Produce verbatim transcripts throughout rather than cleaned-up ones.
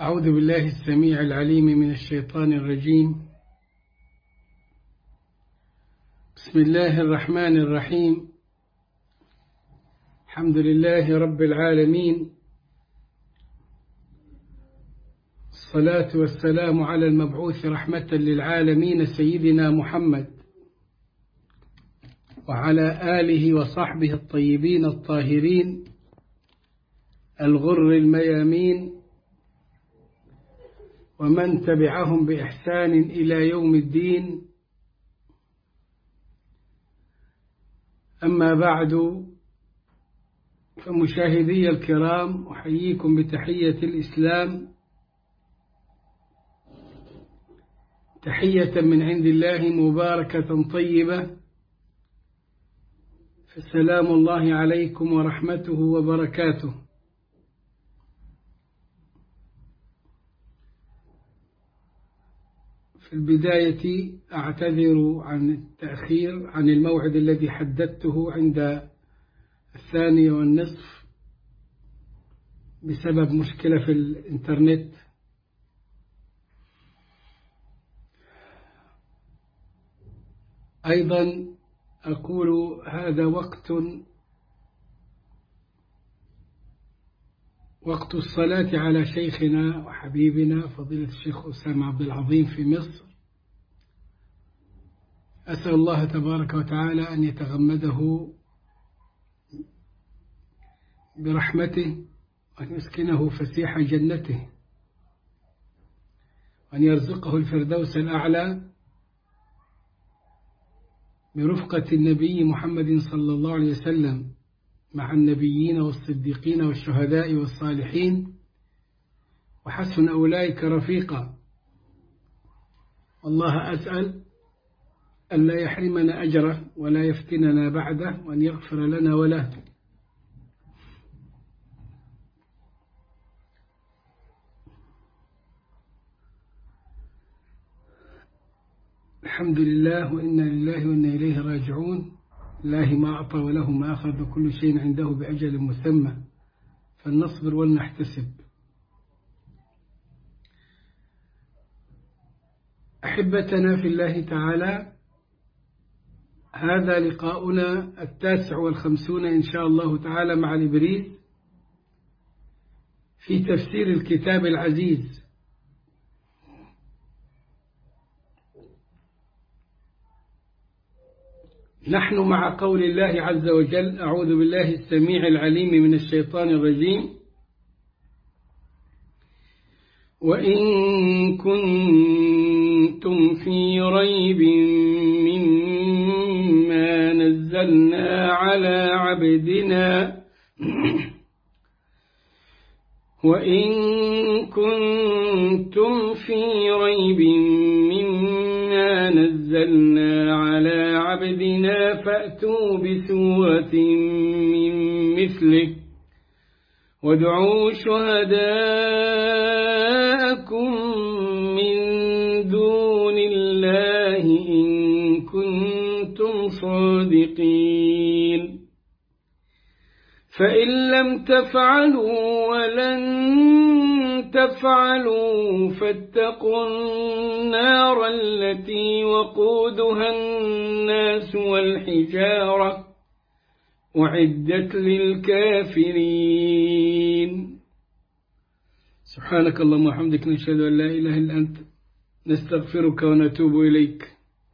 أعوذ بالله السميع العليم من الشيطان الرجيم. بسم الله الرحمن الرحيم. الحمد لله رب العالمين، الصلاة والسلام على المبعوث رحمة للعالمين سيدنا محمد وعلى آله وصحبه الطيبين الطاهرين الغر الميامين ومن تبعهم بإحسان إلى يوم الدين. أما بعد، فمشاهدي الكرام، أحييكم بتحية الإسلام، تحية من عند الله مباركة طيبة، فسلام الله عليكم ورحمته وبركاته. في البداية أعتذر عن التأخير عن الموعد الذي حددته عند الثانية والنصف بسبب مشكلة في الإنترنت. أيضا أقول هذا وقت وقت الصلاة على شيخنا وحبيبنا فضيلة الشيخ أسامة عبد العظيم في مصر. أسأل الله تبارك وتعالى أن يتغمده برحمته وأن يسكنه فسيح جنته وأن يرزقه الفردوس الأعلى برفقة النبي محمد صلى الله عليه وسلم مع النبيين والصديقين والشهداء والصالحين وحسن أولئك رفيقا. والله أسأل أن لا يحرمنا أجره ولا يفتننا بعده، وأن يغفر لنا وله. الحمد لله وإنا لله وإنا إليه راجعون. الله ما أعطى وله ما أخذ وكل شيء عنده بأجل مسمى، فلنصبر ولنحتسب. أحبتنا في الله تعالى، هذا لقاؤنا التاسع والخمسون إن شاء الله تعالى مع الإبريز في تفسير الكتاب العزيز. نحن مع قول الله عز وجل: أعوذ بالله السميع العليم من الشيطان الرجيم: وإن كنتم في ريب مما نزلنا على عبدنا وإن كنتم في ريب مما نزلنا على عبدنا فأتوا بسورة من مثله وادعوا شهداءكم من دون الله إن كنتم صادقين. فإن لم تفعلوا ولن تفعلوا فاتقوا النار التي وقودها الناس والحجارة أعدت للكافرين. سبحانك اللهم وبحمدك، نشهد أن لا إله إلا أنت، نستغفرك ونتوب إليك.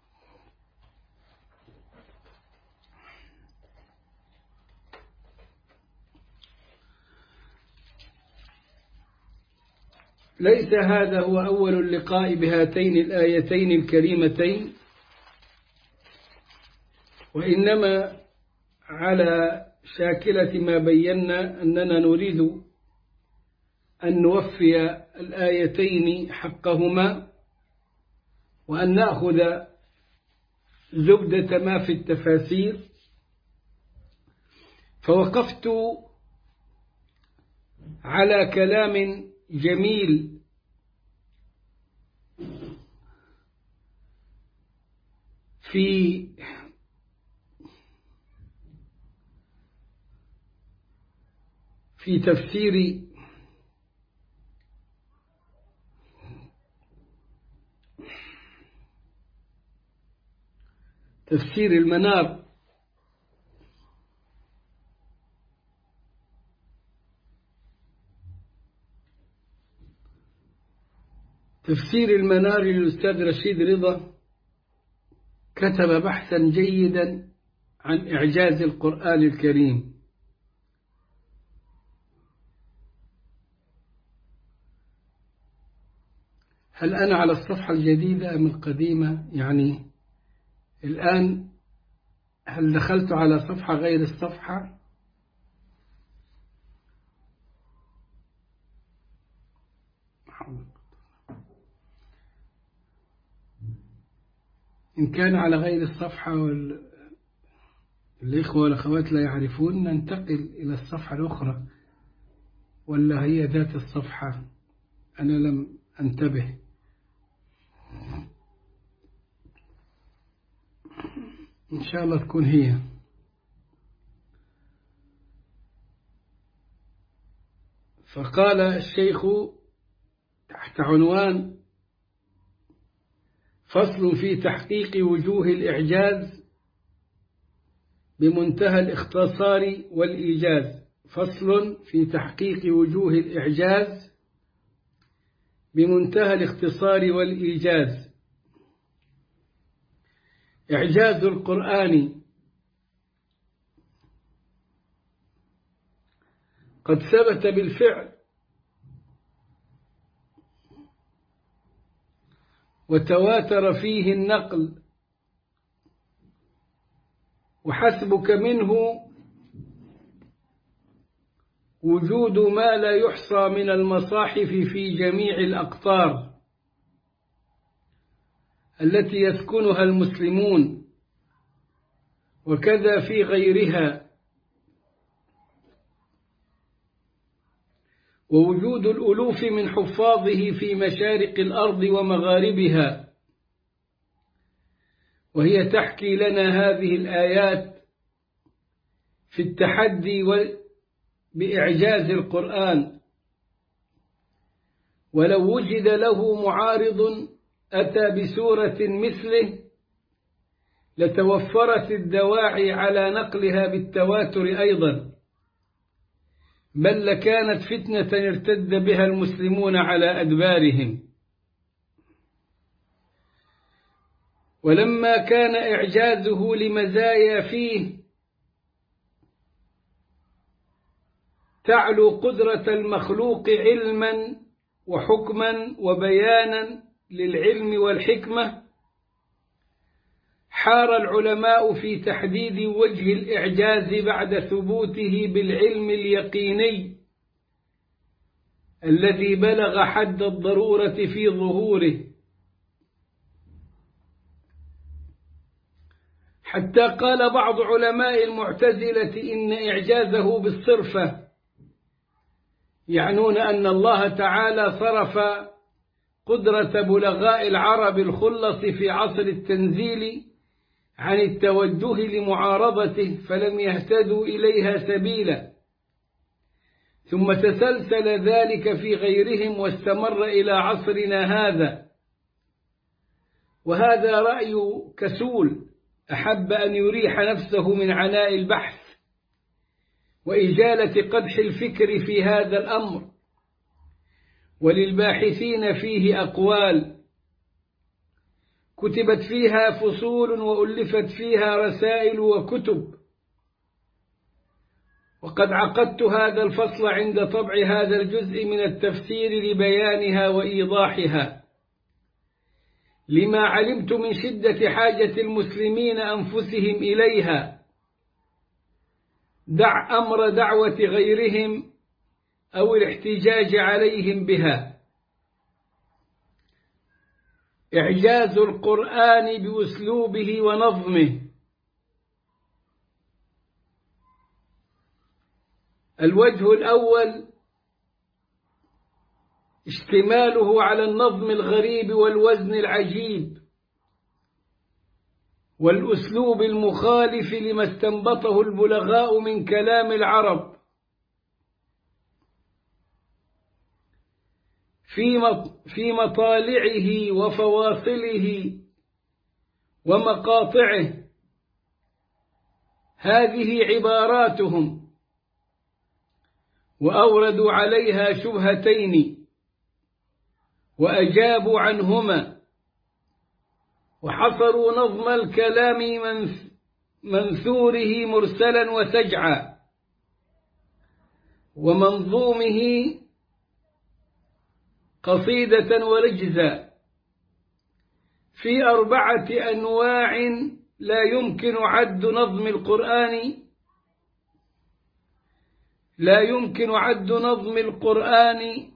ليس هذا هو أول اللقاء بهاتين الآيتين الكريمتين، وإنما على شاكلة ما بينا أننا نريد أن نوفي الآيتين حقهما وأن نأخذ زبدة ما في التفاسير. فوقفت على كلام جميل في في تفسير تفسير المنار. تفسير المنار للأستاذ رشيد رضا كتب بحثا جيدا عن إعجاز القرآن الكريم. هل أنا على الصفحة الجديدة أم القديمة؟ يعني الآن هل دخلت على صفحة غير الصفحة؟ إن كان على غير الصفحة والإخوة والأخوات لا يعرفون ننتقل إلى الصفحة الأخرى، ولا هي ذات الصفحة؟ أنا لم أنتبه. إن شاء الله تكون هي. فقال الشيخ تحت عنوان فصل في تحقيق وجوه الإعجاز بمنتهى الاختصار والإيجاز. فصل في تحقيق وجوه الإعجاز بمنتهى الاختصار والإيجاز. إعجاز القرآن قد ثبت بالفعل وتواتر فيه النقل، وحسبك منه وجود ما لا يحصى من المصاحف في جميع الأقطار التي يسكنها المسلمون، وكذا في غيرها، ووجود الألوف من حفاظه في مشارق الأرض ومغاربها. وهي تحكي لنا هذه الآيات في التحدي بإعجاز القرآن، ولو وجد له معارض أتى بسورة مثله لتوفرت الدواعي على نقلها بالتواتر أيضا، بل لكانت فتنة ارتد بها المسلمون على أدبارهم. ولما كان إعجازه لمزايا فيه تعلو قدرة المخلوق علما وحكما وبيانا للعلم والحكمة، حار العلماء في تحديد وجه الإعجاز بعد ثبوته بالعلم اليقيني الذي بلغ حد الضرورة في ظهوره، حتى قال بعض علماء المعتزلة إن إعجازه بالصرفة، يعنون أن الله تعالى صرف قدرة بلغاء العرب الخلص في عصر التنزيل عن التوجه لمعارضته فلم يهتدوا إليها سبيلا، ثم تسلسل ذلك في غيرهم واستمر إلى عصرنا هذا. وهذا رأي كسول أحب أن يريح نفسه من عناء البحث وإجالة قدح الفكر في هذا الأمر، وللباحثين فيه أقوال كتبت فيها فصول وألفت فيها رسائل وكتب، وقد عقدت هذا الفصل عند طبع هذا الجزء من التفسير لبيانها وإيضاحها، لما علمت من شدة حاجة المسلمين أنفسهم إليها، دع أمر دعوة غيرهم أو الاحتجاج عليهم بها. إعجاز القرآن بأسلوبه ونظمه. الوجه الأول اشتماله على النظم الغريب والوزن العجيب والأسلوب المخالف لما استنبطه البلغاء من كلام العرب في مطالعه وفواصله ومقاطعه هذه عباراتهم، وأوردوا عليها شبهتين وأجابوا عنهما، وحصروا نظم الكلام منثوره مرسلا وسجعا، ومنظومه قصيدة ورجزا، في أربعة أنواع لا يمكن عد نظم القرآن لا يمكن عد نظم القرآن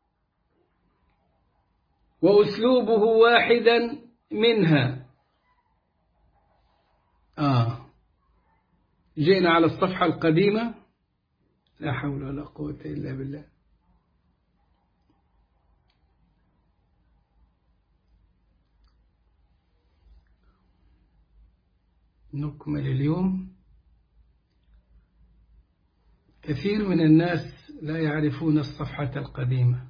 وأسلوبه واحدا منها. آه جئنا على الصفحة القديمة. لا حول ولا قوة إلا بالله. نكمل اليوم. كثير من الناس لا يعرفون الصفحة القديمة.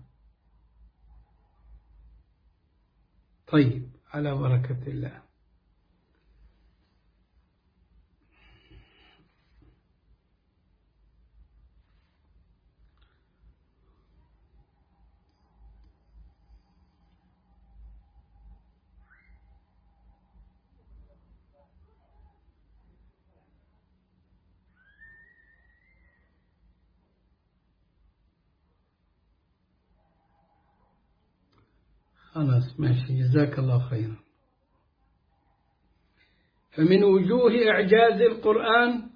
طيب، على بركة الله. خلاص ماشي، جزاك الله خيرا. فمن وجوه إعجاز القرآن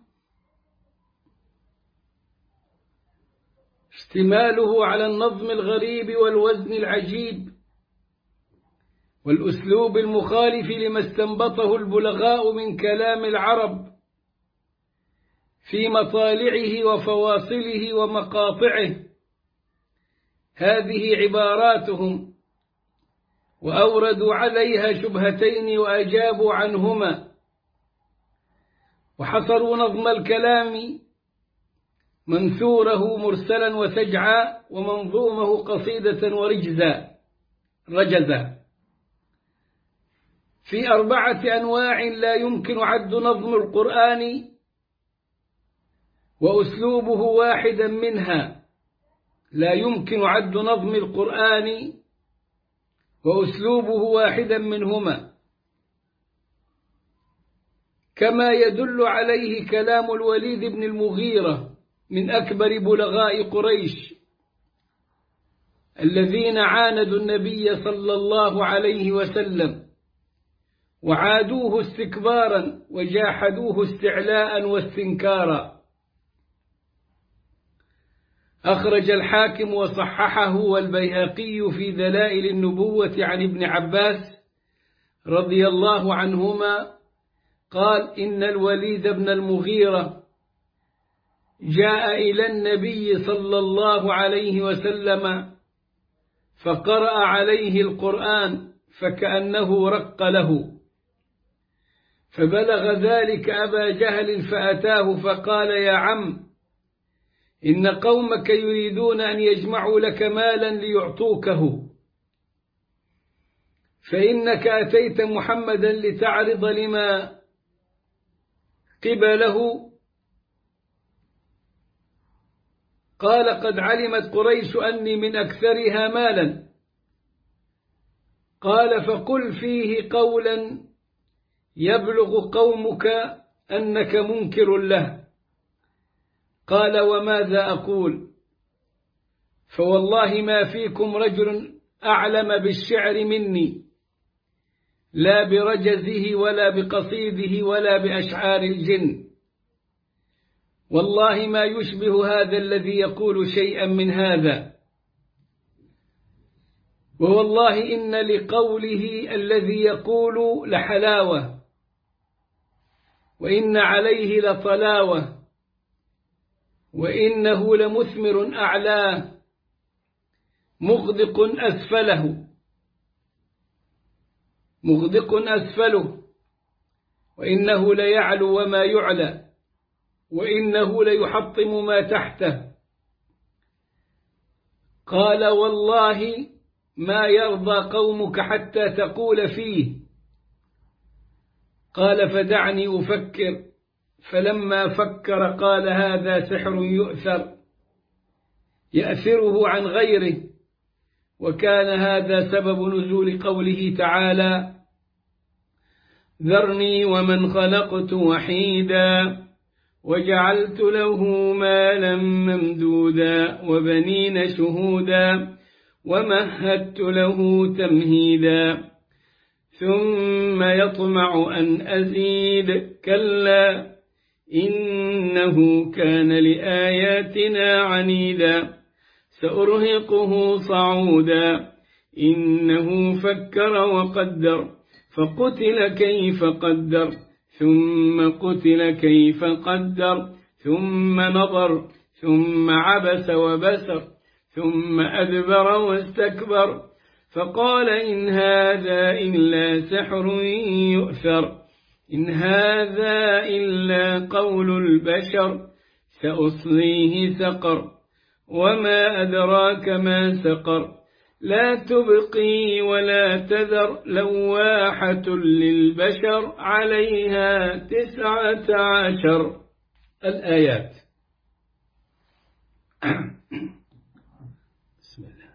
اشتماله على النظم الغريب والوزن العجيب والأسلوب المخالف لما استنبطه البلغاء من كلام العرب في مطالعه وفواصله ومقاطعه. هذه عباراتهم، وأوردوا عليها شبهتين وأجابوا عنهما، وحصروا نظم الكلام منثوره مرسلا وسجعا، ومنظومه قصيدة ورجزا رجزا، في أربعة أنواع لا يمكن عد نظم القرآن وأسلوبه واحدا منها. لا يمكن عد نظم القرآن وأسلوبه واحدا منهما، كما يدل عليه كلام الوليد بن المغيرة من أكبر بلغاء قريش الذين عاندوا النبي صلى الله عليه وسلم، وعادوه استكبارا وجاحدوه استعلاء واستنكارا. أخرج الحاكم وصححه والبيهقي في دلائل النبوة عن ابن عباس رضي الله عنهما قال: إن الوليد بن المغيرة جاء إلى النبي صلى الله عليه وسلم فقرأ عليه القرآن فكأنه رق له، فبلغ ذلك أبا جهل فأتاه فقال: يا عم، إن قومك يريدون أن يجمعوا لك مالا ليعطوكه، فإنك أتيت محمدا لتعرض لما قبله. قال: قد علمت قريش أني من أكثرها مالا. قال: فقل فيه قولا يبلغ قومك أنك منكر له. قال: وماذا أقول؟ فوالله ما فيكم رجل أعلم بالشعر مني، لا برجزه ولا بقصيده ولا بأشعار الجن، والله ما يشبه هذا الذي يقول شيئا من هذا، ووالله إن لقوله الذي يقول لحلاوة، وإن عليه لطلاوة، وإنه لمثمر أعلاه مغدق أسفله مغدق أسفله وإنه ليعلو وما يعلى، وإنه ليحطم ما تحته. قال: والله ما يرضى قومك حتى تقول فيه. قال: فدعني أفكر. فلما فكر قال هذا سحر يؤثر يأثره عن غيره، وكان هذا سبب نزول قوله تعالى: ذرني ومن خلقت وحيدا وجعلت له مالا ممدودا وبنين شهودا ومهدت له تمهيدا ثم يطمع أن أزيد كلا إنه كان لآياتنا عنيدا سأرهقه صعودا إنه فكر وقدر فقتل كيف قدر ثم قتل كيف قدر ثم نظر ثم عبس وبسر ثم أدبر واستكبر فقال إن هذا إلا سحر يؤثر إن هذا إلا قول البشر سأصليه سقر وما أدراك ما سقر لا تبقي ولا تذر لواحة للبشر عليها تسعة عشر. الآيات. بسم الله.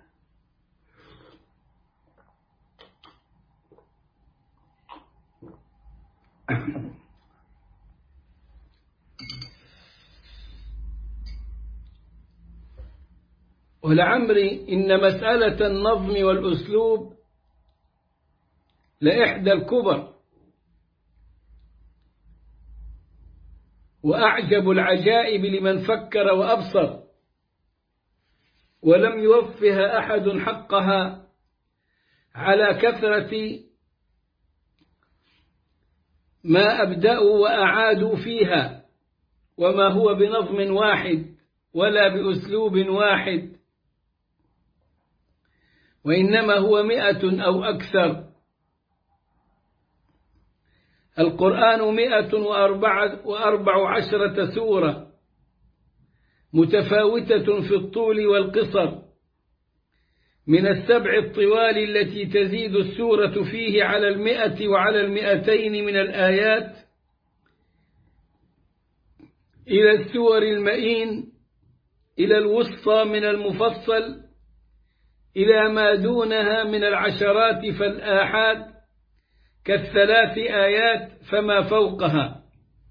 ولعمري إن مسألة النظم والأسلوب لإحدى الكبر وأعجب العجائب لمن فكر وأبصر، ولم يوفها أحد حقها على كثرة ما أبدأوا وأعادوا فيها، وما هو بنظم واحد ولا بأسلوب واحد، وإنما هو مئة أو أكثر. القرآن مئة وأربع عشرة سورة متفاوتة في الطول والقصر، من السبع الطوال التي تزيد السورة فيه على المئة وعلى المئتين من الآيات، إلى السور المئين، إلى الوسطى من المفصل، إلى ما دونها من العشرات فالآحاد كالثلاث آيات فما فوقها،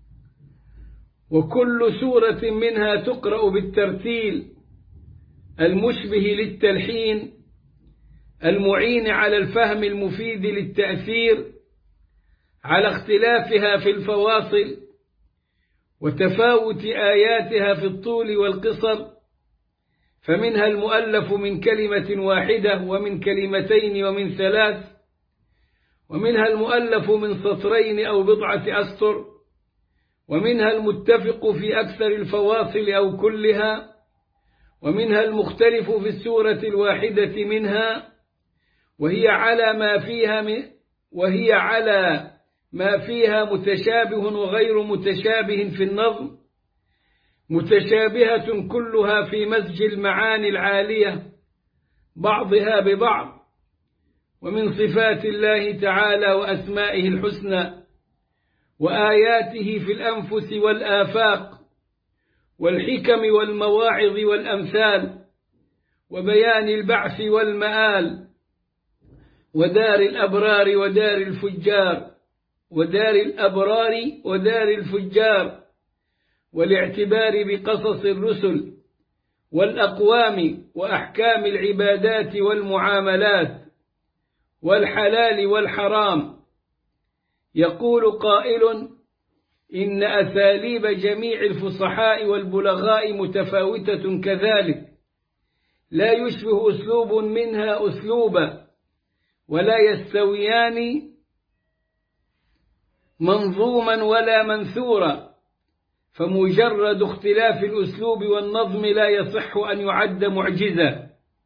وكل سورة منها تقرأ بالترتيل المشبه للتلحين المعين على الفهم المفيد للتأثير، على اختلافها في الفواصل وتفاوت آياتها في الطول والقصر، فمنها المؤلف من كلمة واحدة ومن كلمتين ومن ثلاث، ومنها المؤلف من سطرين أو بضعة أسطر، ومنها المتفق في أكثر الفواصل أو كلها، ومنها المختلف في السورة الواحدة منها، وهي على ما فيها من وهي على ما فيها متشابه وغير متشابه في النظم، متشابهة كلها في مزج المعاني العالية بعضها ببعض، ومن صفات الله تعالى وأسمائه الحسنى وآياته في الأنفس والآفاق والحكم والمواعظ والأمثال وبيان البعث والمآل ودار الأبرار ودار الفجار ودار الأبرار ودار الفجار، والاعتبار بقصص الرسل والأقوام وأحكام العبادات والمعاملات والحلال والحرام. يقول قائل إن أساليب جميع الفصحاء والبلغاء متفاوتة كذلك، لا يشبه أسلوب منها أسلوبا، ولا يستويان منظوما ولا منثورا، فمجرد اختلاف الأسلوب والنظم لا يصح أن يعد معجزة.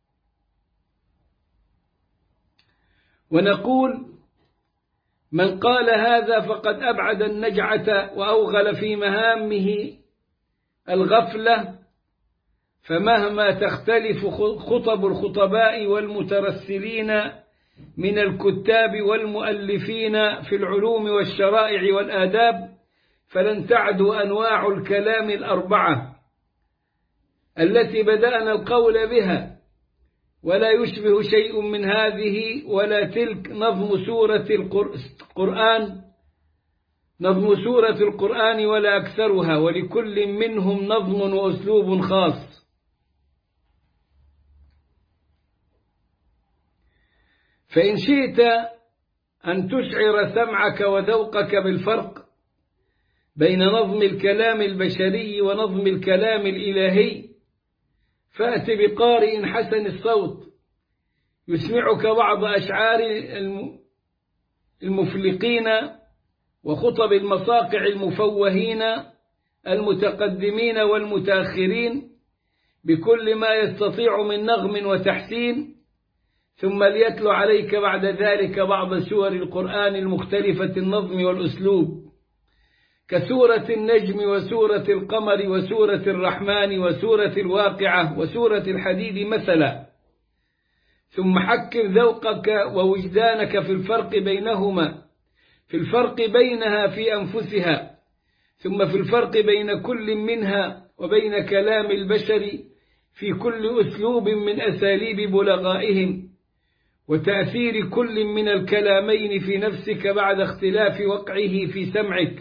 ونقول من قال هذا فقد أبعد النجعة وأوغل في مهامه الغفلة، فمهما تختلف خطب الخطباء والمترسلين من الكتاب والمؤلفين في العلوم والشرائع والآداب، فلن تعد أنواع الكلام الأربعة التي بدأنا القول بها، ولا يشبه شيء من هذه ولا تلك نظم سورة القرآن نظم سورة القرآن ولا أكثرها، ولكل منهم نظم وأسلوب خاص. فإن شئت أن تشعر سمعك وذوقك بالفرق بين نظم الكلام البشري ونظم الكلام الإلهي، فأت بقارئ حسن الصوت يسمعك بعض أشعار المفلقين وخطب المصاقع المفوهين المتقدمين والمتأخرين بكل ما يستطيع من نغم وتحسين، ثم ليتلو عليك بعد ذلك بعض سور القرآن المختلفة النظم والأسلوب، كسورة النجم وسورة القمر وسورة الرحمن وسورة الواقعة وسورة الحديد مثلا، ثم حكم ذوقك ووجدانك في الفرق بينهما، في الفرق بينها في أنفسها، ثم في الفرق بين كل منها وبين كلام البشر في كل أسلوب من أساليب بلغائهم، وتأثير كل من الكلامين في نفسك بعد اختلاف وقعه في سمعك.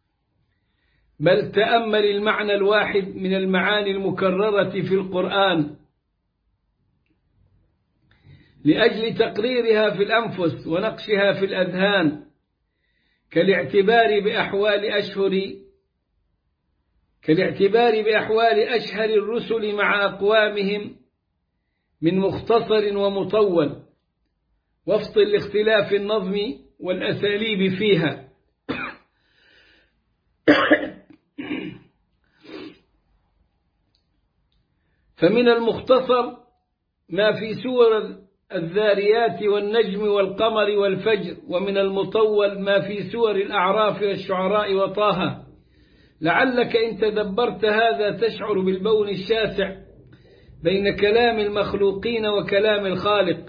بل تأمل المعنى الواحد من المعاني المكررة في القرآن لأجل تقريرها في الأنفس ونقشها في الأذهان، كالاعتبار بأحوال أشهر كالاعتبار بأحوال أشهر الرسل مع أقوامهم من مختصر ومطول، وفق لاختلاف النظم والأساليب فيها. فمن المختصر ما في سور الذاريات والنجم والقمر والفجر، ومن المطول ما في سور الأعراف والشعراء وطه. لعلك إن تدبرت هذا تشعر بالبون الشاسع بين كلام المخلوقين وكلام الخالق،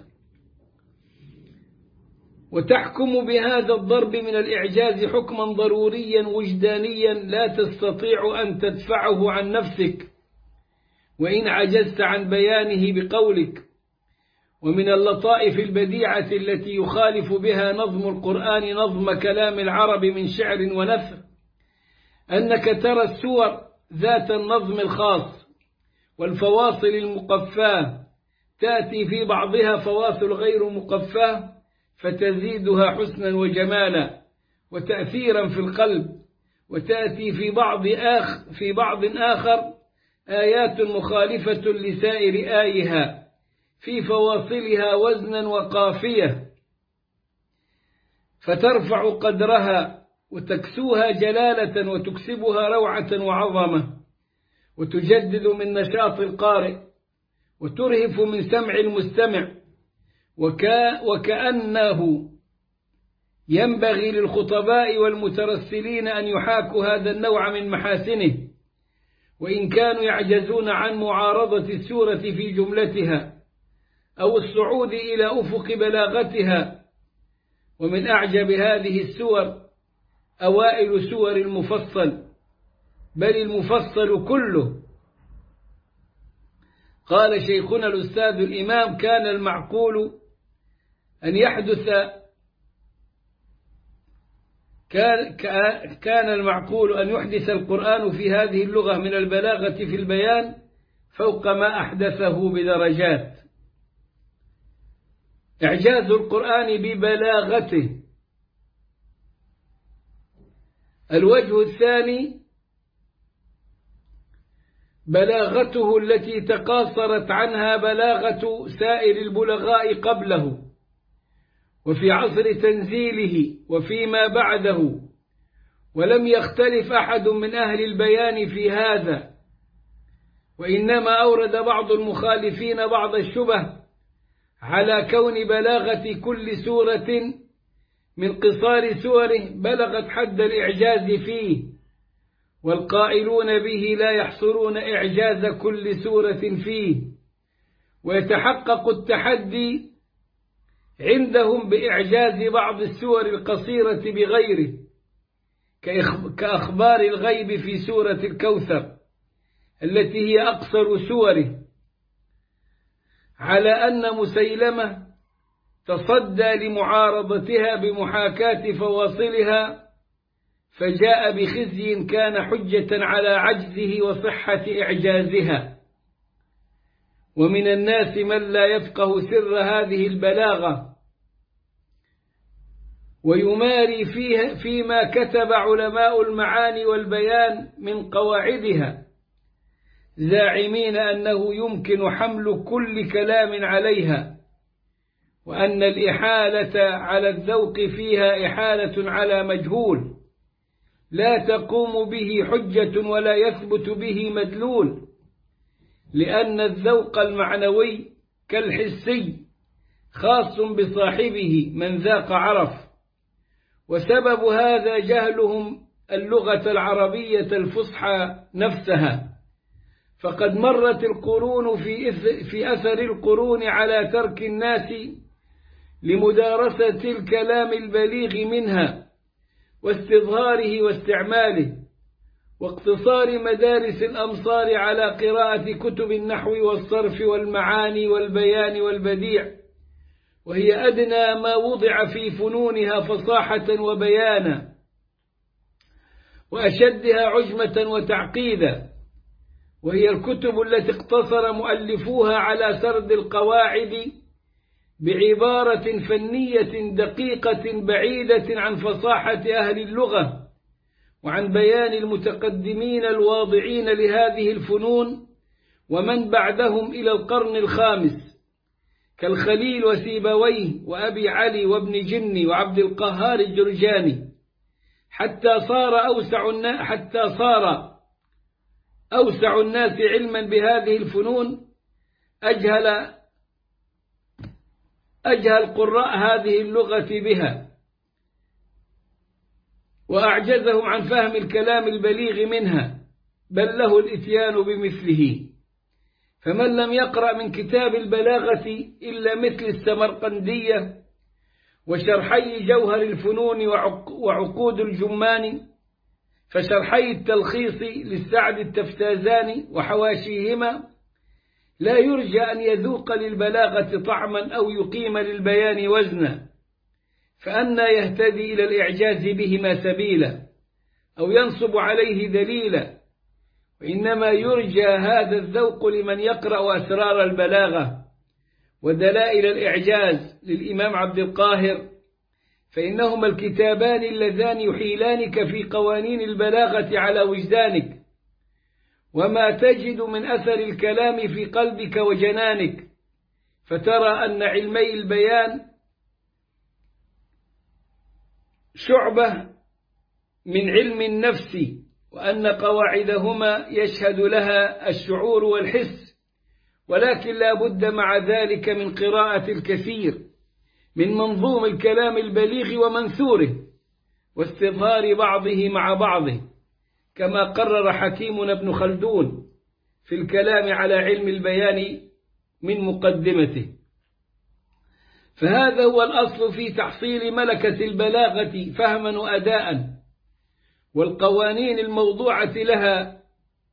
وتحكم بهذا الضرب من الإعجاز حكما ضروريا وجدانيا لا تستطيع أن تدفعه عن نفسك وإن عجزت عن بيانه بقولك. ومن اللطائف البديعة التي يخالف بها نظم القرآن نظم كلام العرب من شعر ونثر أنك ترى السور ذات النظم الخاص والفواصل المقفاة تأتي في بعضها فواصل غير مقفاة فتزيدها حسنا وجمالا وتأثيرا في القلب، وتأتي في بعض آخر في بعض آخر آيات مخالفة لسائر آيها في فواصلها وزنا وقافية، فترفع قدرها وتكسوها جلالة وتكسبها روعة وعظمة، وتجدد من نشاط القارئ وترهف من سمع المستمع، وكا وكأنه ينبغي للخطباء والمترسلين أن يحاكوا هذا النوع من محاسنه، وإن كانوا يعجزون عن معارضة السورة في جملتها أو الصعود إلى أفق بلاغتها. ومن أعجب هذه السور أوائل سور المفصل، بل المفصل كله. قال شيخنا الأستاذ الإمام: كان المعقول أن يحدث كان كان المعقول أن يحدث القرآن في هذه اللغة من البلاغة في البيان فوق ما أحدثه بدرجات. إعجاز القرآن ببلاغته. الوجه الثاني بلاغته التي تقاصرت عنها بلاغة سائر البلغاء قبله وفي عصر تنزيله وفيما بعده، ولم يختلف أحد من أهل البيان في هذا، وإنما أورد بعض المخالفين بعض الشبه على كون بلاغة كل سورة من قصار سوره بلغت حد الإعجاز فيه، والقائلون به لا يحصرون إعجاز كل سورة فيه، ويتحقق التحدي عندهم بإعجاز بعض السور القصيرة بغيره، كأخبار الغيب في سورة الكوثر التي هي أقصر سوره، على أن مسيلمة تصدى لمعارضتها بمحاكاة فواصلها، فجاء بخزي كان حجة على عجزه وصحة إعجازها. ومن الناس من لا يفقه سر هذه البلاغة ويماري فيها فيما كتب علماء المعاني والبيان من قواعدها، زاعمين أنه يمكن حمل كل كلام عليها، وأن الإحالة على الذوق فيها إحالة على مجهول لا تقوم به حجة ولا يثبت به مدلول، لأن الذوق المعنوي كالحسي خاص بصاحبه من ذاق عرف. وسبب هذا جهلهم اللغة العربية الفصحى نفسها، فقد مرت القرون في أثر القرون على ترك الناس لمدارسة الكلام البليغ منها واستظهاره واستعماله، واقتصار مدارس الأمصار على قراءة كتب النحو والصرف والمعاني والبيان والبديع، وهي أدنى ما وضع في فنونها فصاحة وبيانا، وأشدها عجمة وتعقيدا، وهي الكتب التي اقتصر مؤلفوها على سرد القواعد بعبارة فنية دقيقة بعيدة عن فصاحة أهل اللغة وعن بيان المتقدمين الواضعين لهذه الفنون ومن بعدهم إلى القرن الخامس كالخليل وسيبويه وأبي علي وابن جني وعبد القهار الجرجاني، حتى صار أوسع الناس حتى صار أوسع الناس علما بهذه الفنون أجهل أجهل قراء هذه اللغة بها، وأعجزهم عن فهم الكلام البليغ منها، بل له الإتيان بمثله. فمن لم يقرأ من كتاب البلاغة إلا مثل السمرقندية وشرحي جوهر الفنون وعقود الجمان، فشرحي التلخيص للسعد التفتازاني وحواشيهما لا يرجى أن يذوق للبلاغة طعما أو يقيم للبيان وزنا، فأنى يهتدي إلى الإعجاز بهما سبيلا أو ينصب عليه دليلا، وإنما يرجى هذا الذوق لمن يقرأ أسرار البلاغة ودلائل الإعجاز للإمام عبد القاهر، فإنهما الكتابان اللذان يحيلانك في قوانين البلاغة على وجدانك، وما تجد من أثر الكلام في قلبك وجنانك، فترى أن علمي البيان شعبة من علم النفس، وأن قواعدهما يشهد لها الشعور والحس، ولكن لا بد مع ذلك من قراءة الكثير من منظوم الكلام البليغ ومنثوره واستظهار بعضه مع بعضه، كما قرر حكيمنا ابن خلدون في الكلام على علم البيان من مقدمته. فهذا هو الأصل في تحصيل ملكة البلاغة فهما وأداء، والقوانين الموضوعة لها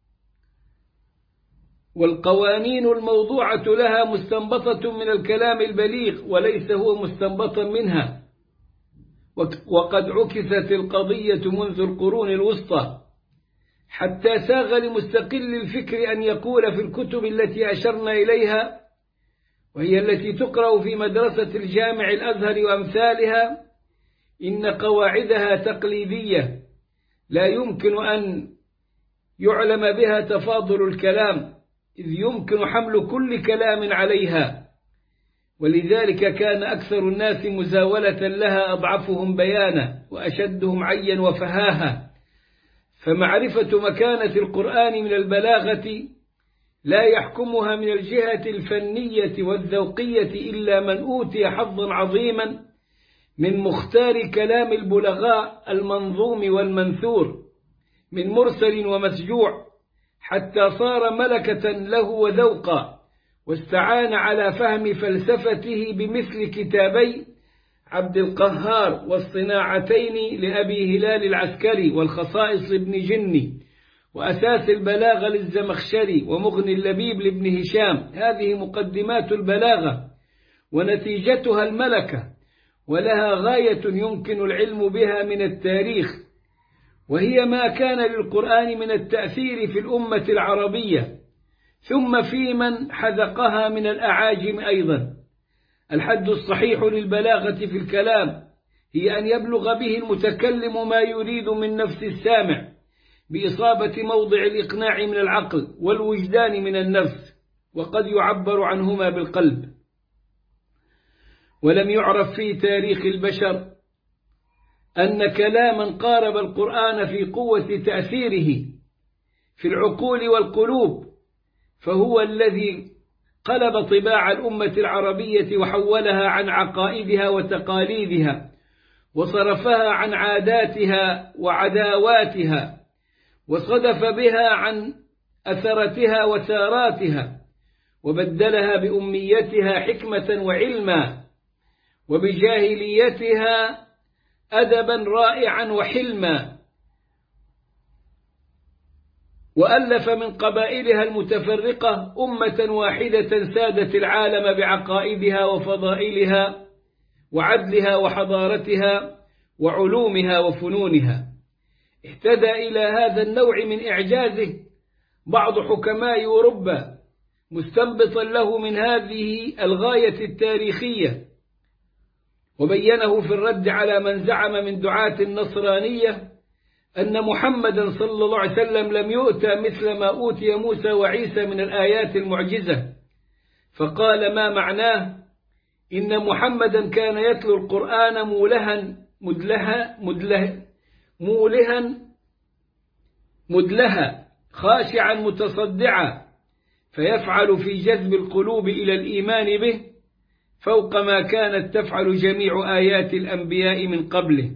والقوانين الموضوعة لها مستنبطة من الكلام البليغ وليس هو مستنبطا منها. وقد عكست القضية منذ القرون الوسطى حتى ساغ لمستقل الفكر أن يقول في الكتب التي أشرنا إليها، وهي التي تقرأ في مدرسة الجامع الأزهر وأمثالها، إن قواعدها تقليدية لا يمكن أن يعلم بها تفاضل الكلام، إذ يمكن حمل كل كلام عليها، ولذلك كان أكثر الناس مزاولة لها أضعفهم بيانا وأشدهم عيا وفهاها. فمعرفة مكانة القرآن من البلاغة لا يحكمها من الجهة الفنية والذوقية إلا من أوتي حظا عظيما من مختار كلام البلغاء المنظوم والمنثور من مرسل ومسجوع، حتى صار ملكة له وذوقا، واستعان على فهم فلسفته بمثل كتابي عبد القهار، والصناعتين لأبي هلال العسكري، والخصائص لابن جني، وأساس البلاغة للزمخشري، ومغني اللبيب لابن هشام. هذه مقدمات البلاغة ونتيجتها الملكة، ولها غاية يمكن العلم بها من التاريخ، وهي ما كان للقرآن من التأثير في الأمة العربية ثم في من حذقها من الأعاجم أيضا. الحد الصحيح للبلاغة في الكلام هي أن يبلغ به المتكلم ما يريد من نفس السامع بإصابة موضع الإقناع من العقل والوجدان من النفس، وقد يعبر عنهما بالقلب. ولم يعرف في تاريخ البشر أن كلاما قارب القرآن في قوة تأثيره في العقول والقلوب فهو الذي قلب طباع الأمة العربية وحولها عن عقائدها وتقاليدها، وصرفها عن عاداتها وعداواتها، وصدف بها عن أثرتها وساراتها، وبدلها بأميتها حكمة وعلما، وبجاهليتها أدبا رائعا وحلما، وألف من قبائلها المتفرقة أمة واحدة سادت العالم بعقائدها وفضائلها وعدلها وحضارتها وعلومها وفنونها. اهتدى إلى هذا النوع من إعجازه بعض حكماء أوروبا مستنبطا له من هذه الغاية التاريخية، وبينه في الرد على من زعم من دعاة النصرانية أن محمدا صلى الله عليه وسلم لم يؤتى مثل ما أوتي موسى وعيسى من الآيات المعجزة، فقال ما معناه إن محمدا كان يتلو القرآن مولها مدلها مدله مولها مدلها خاشعا متصدعا، فيفعل في جذب القلوب إلى الإيمان به فوق ما كانت تفعل جميع آيات الأنبياء من قبله.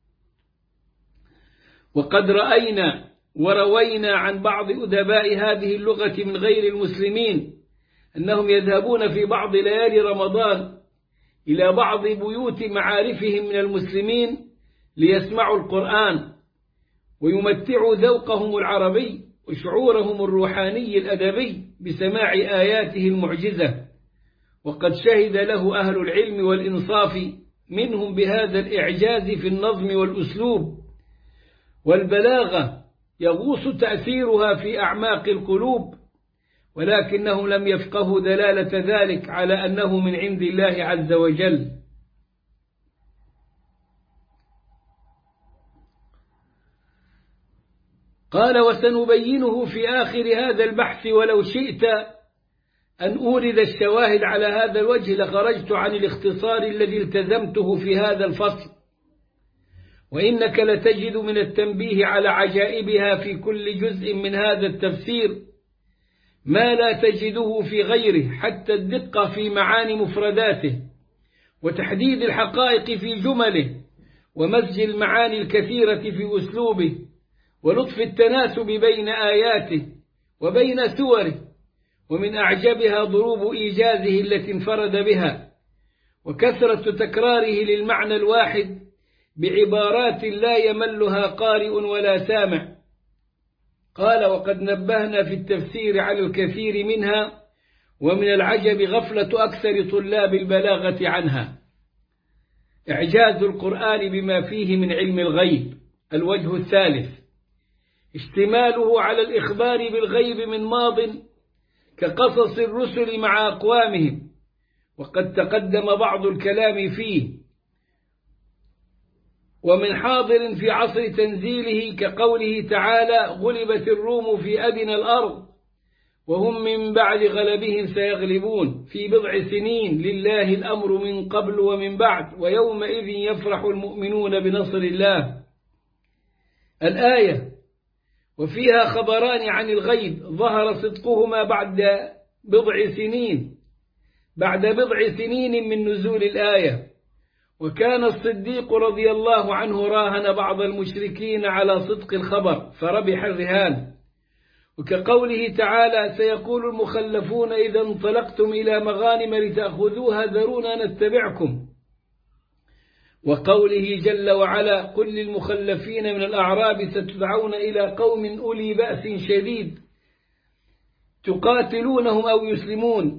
وقد رأينا وروينا عن بعض أدباء هذه اللغة من غير المسلمين أنهم يذهبون في بعض ليالي رمضان إلى بعض بيوت معارفهم من المسلمين ليسمعوا القرآن ويمتعوا ذوقهم العربي وشعورهم الروحاني الأدبي بسماع آياته المعجزة. وقد شهد له أهل العلم والإنصاف منهم بهذا الإعجاز في النظم والأسلوب والبلاغة يغوص تأثيرها في أعماق القلوب، ولكنهم لم يفقهوا دلالة ذلك على أنه من عند الله عز وجل. قال وسنبينه في آخر هذا البحث، ولو شئت أن أورد الشواهد على هذا الوجه لخرجت عن الاختصار الذي التزمته في هذا الفصل، وإنك لتجد من التنبيه على عجائبها في كل جزء من هذا التفسير ما لا تجده في غيره، حتى الدقة في معاني مفرداته وتحديد الحقائق في جمله ومزج المعاني الكثيرة في أسلوبه ولطف التناسب بين آياته وبين سوره، ومن أعجبها ضروب إيجازه التي انفرد بها وكثرة تكراره للمعنى الواحد بعبارات لا يملها قارئ ولا سامع. قال وقد نبهنا في التفسير على الكثير منها، ومن العجب غفلة أكثر طلاب البلاغة عنها. إعجاز القرآن بما فيه من علم الغيب. الوجه الثالث اشتماله على الإخبار بالغيب من ماض كقصص الرسل مع أقوامهم، وقد تقدم بعض الكلام فيه، ومن حاضر في عصر تنزيله كقوله تعالى غلبت الروم في أدنى الأرض وهم من بعد غلبهم سيغلبون في بضع سنين لله الأمر من قبل ومن بعد ويومئذ يفرح المؤمنون بنصر الله. الآية وفيها خبران عن الغيب ظهر صدقهما بعد بضع سنين بعد بضع سنين من نزول الآية. وكان الصديق رضي الله عنه راهن بعض المشركين على صدق الخبر فربح الرهان، وكقوله تعالى سيقول المخلفون إذا انطلقتم إلى مغانم لتأخذوها ذرونا نتبعكم، وقوله جل وعلا: قل للمخلفين من الأعراب ستدعون إلى قوم أولي بأس شديد تقاتلونهم أو يسلمون.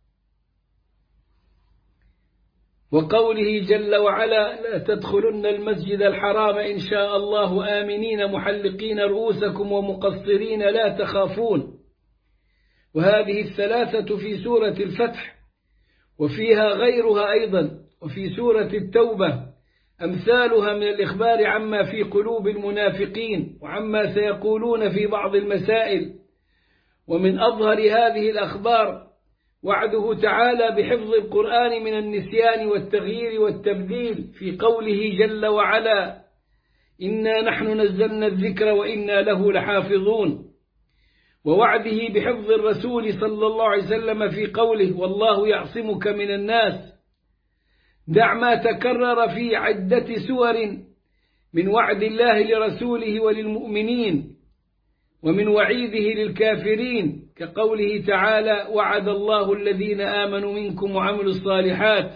وقوله جل وعلا: لا تدخلن المسجد الحرام إن شاء الله آمنين محلقين رؤوسكم ومقصرين لا تخافون. وهذه الثلاثة في سورة الفتح، وفيها غيرها أيضا، وفي سورة التوبة أمثالها من الإخبار عما في قلوب المنافقين وعما سيقولون في بعض المسائل. ومن أظهر هذه الأخبار وعده تعالى بحفظ القرآن من النسيان والتغيير والتبديل في قوله جل وعلا: إنا نحن نزلنا الذكر وإنا له لحافظون. ووعده بحفظ الرسول صلى الله عليه وسلم في قوله: والله يعصمك من الناس. دع ما تكرر في عدة سور من وعد الله لرسوله وللمؤمنين ومن وعيده للكافرين، كقوله تعالى: وعد الله الذين آمنوا منكم وعملوا الصالحات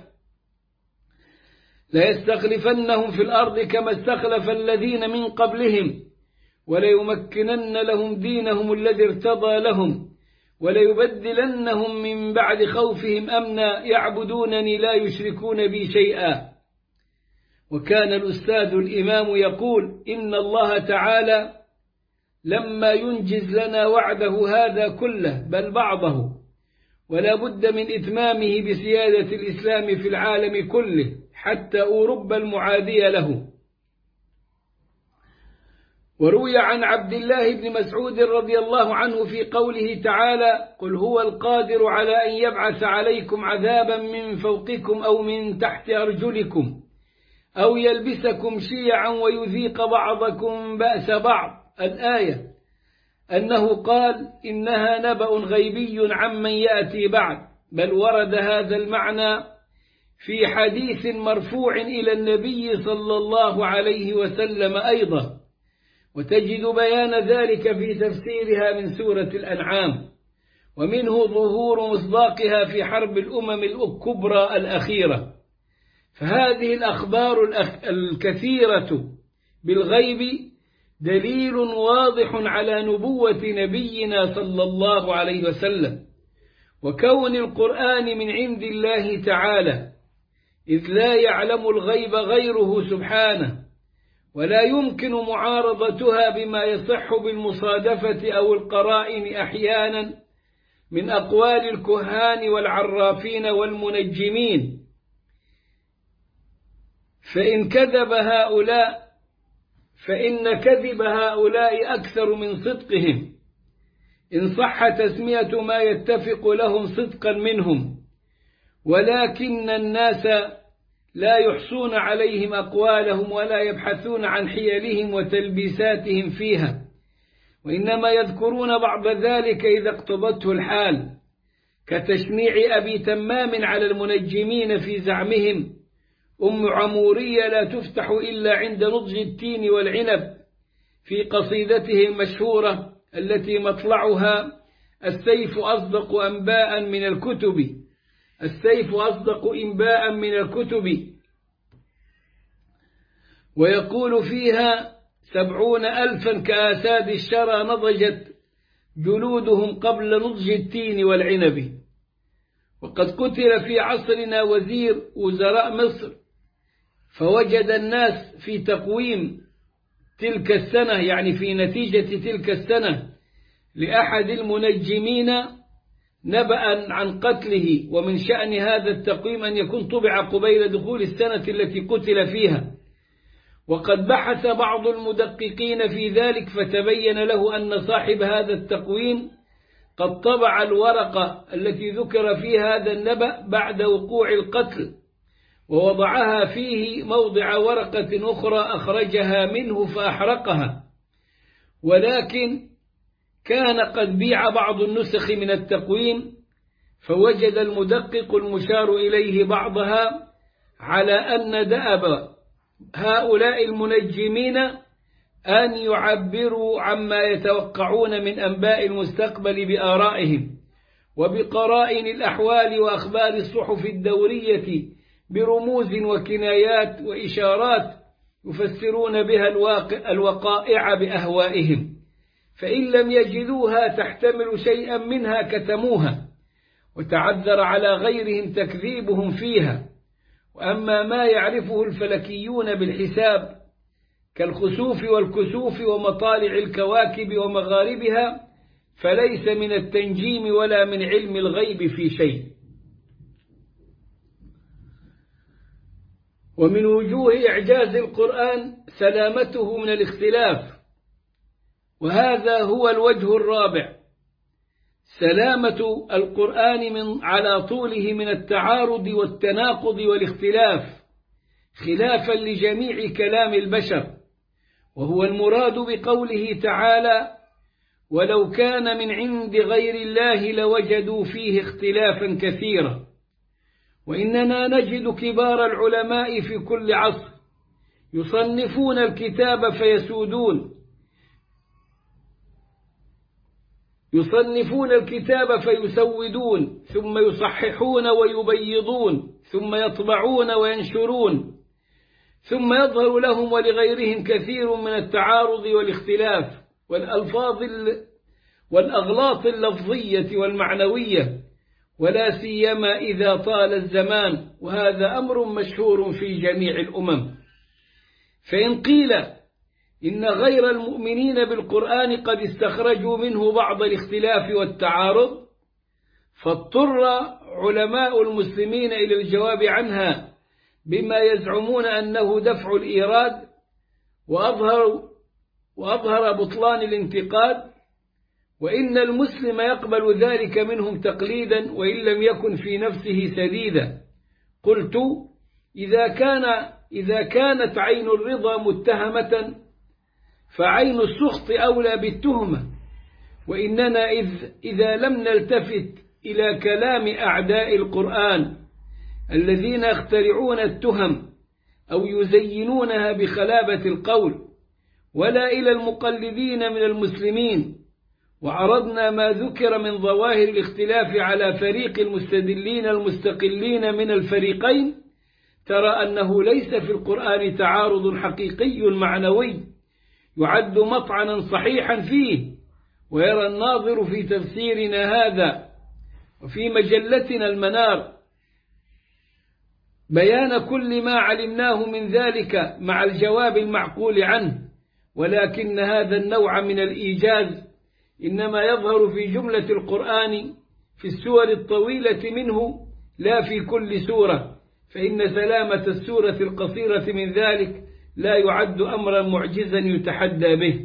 ليستخلفنهم في الأرض كما استخلف الذين من قبلهم وليمكنن لهم دينهم الذي ارتضى لهم وليبدلنهم من بعد خوفهم أمنا يعبدونني لا يشركون بي شيئا. وكان الأستاذ الإمام يقول: إن الله تعالى لما ينجز لنا وعده هذا كله بل بعضه، ولا بد من إتمامه بسيادة الإسلام في العالم كله حتى أوروبا المعادية له. وروي عن عبد الله بن مسعود رضي الله عنه في قوله تعالى: قل هو القادر على أن يبعث عليكم عذابا من فوقكم أو من تحت أرجلكم أو يلبسكم شيعا ويذيق بعضكم بأس بعض، الآية، أنه قال: إنها نبأ غيبي عمن يأتي بعد. بل ورد هذا المعنى في حديث مرفوع إلى النبي صلى الله عليه وسلم أيضا، وتجد بيان ذلك في تفسيرها من سورة الأنعام، ومنه ظهور مصداقها في حرب الأمم الكبرى الأخيرة. فهذه الأخبار الكثيرة بالغيب دليل واضح على نبوة نبينا صلى الله عليه وسلم، وكون القرآن من عند الله تعالى، إذ لا يعلم الغيب غيره سبحانه، ولا يمكن معارضتها بما يصح بالمصادفة أو القرائن أحيانا من أقوال الكهان والعرافين والمنجمين. فإن كذب هؤلاء فإن كذب هؤلاء أكثر من صدقهم، إن صح تسمية ما يتفق لهم صدقا منهم، ولكن الناس لا يحصون عليهم أقوالهم ولا يبحثون عن حيلهم وتلبيساتهم فيها، وإنما يذكرون بعض ذلك إذا اقتضته الحال، كتشنيع أبي تمام على المنجمين في زعمهم: أم عمورية لا تفتح إلا عند نضج التين والعنب، في قصيدته المشهورة التي مطلعها: السيف أصدق أنباء من الكتب، السيف أصدق إنباء من الكتب. ويقول فيها: سبعون ألفا كآساد الشرى نضجت جلودهم قبل نضج التين والعنب. وقد قتل في عصرنا وزير وزراء مصر، فوجد الناس في تقويم تلك السنة، يعني في نتيجة تلك السنة، لأحد المنجمين نبأ عن قتله، ومن شأن هذا التقويم أن يكون طبع قبيل دخول السنة التي قتل فيها. وقد بحث بعض المدققين في ذلك فتبين له أن صاحب هذا التقويم قد طبع الورقة التي ذكر فيها هذا النبأ بعد وقوع القتل، ووضعها فيه موضع ورقة أخرى أخرجها منه فأحرقها. ولكن كان قد بيع بعض النسخ من التقويم، فوجد المدقق المشار إليه بعضها على أن دأب هؤلاء المنجمين أن يعبروا عما يتوقعون من أنباء المستقبل بآرائهم وبقرائن الأحوال وأخبار الصحف الدورية برموز وكنايات وإشارات يفسرون بها الواقع الوقائع بأهوائهم، فإن لم يجدوها تحتمل شيئا منها كتموها، وتعذر على غيرهم تكذيبهم فيها. وأما ما يعرفه الفلكيون بالحساب كالخسوف والكسوف ومطالع الكواكب ومغاربها فليس من التنجيم ولا من علم الغيب في شيء. ومن وجوه إعجاز القرآن سلامته من الاختلاف، وهذا هو الوجه الرابع: سلامة القرآن من على طوله من التعارض والتناقض والاختلاف، خلافا لجميع كلام البشر، وهو المراد بقوله تعالى: ولو كان من عند غير الله لوجدوا فيه اختلافا كثيرا. وإننا نجد كبار العلماء في كل عصر يصنفون الكتاب فيسودون يصنفون الكتاب فيسودون ثم يصححون ويبيضون ثم يطبعون وينشرون، ثم يظهر لهم ولغيرهم كثير من التعارض والاختلاف والألفاظ والأغلاط اللفظية والمعنوية، ولا سيما إذا طال الزمان، وهذا أمر مشهور في جميع الأمم. فإن قيل إن غير المؤمنين بالقرآن قد استخرجوا منه بعض الاختلاف والتعارض، فاضطر علماء المسلمين إلى الجواب عنها بما يزعمون أنه دفع الإيراد، وأظهر, وأظهر بطلان الانتقاد، وإن المسلم يقبل ذلك منهم تقليدا وإن لم يكن في نفسه سديدا. قلت: إذا, كان إذا كانت عين الرضا متهمة فعين السخط أولى بالتهمة، وإننا إذ إذا لم نلتفت إلى كلام أعداء القرآن الذين يخترعون التهم أو يزينونها بخلابة القول، ولا إلى المقلدين من المسلمين، وعرضنا ما ذكر من ظواهر الاختلاف على فريق المستدلين المستقلين من الفريقين، ترى أنه ليس في القرآن تعارض حقيقي معنوي يعد مطعنا صحيحا فيه. ويرى الناظر في تفسيرنا هذا وفي مجلتنا المنار بيان كل ما علمناه من ذلك مع الجواب المعقول عنه، ولكن هذا النوع من الإيجاز إنما يظهر في جملة القرآن في السور الطويلة منه لا في كل سورة، فإن سلامة السورة القصيرة من ذلك لا يعد أمرا معجزا يتحدى به.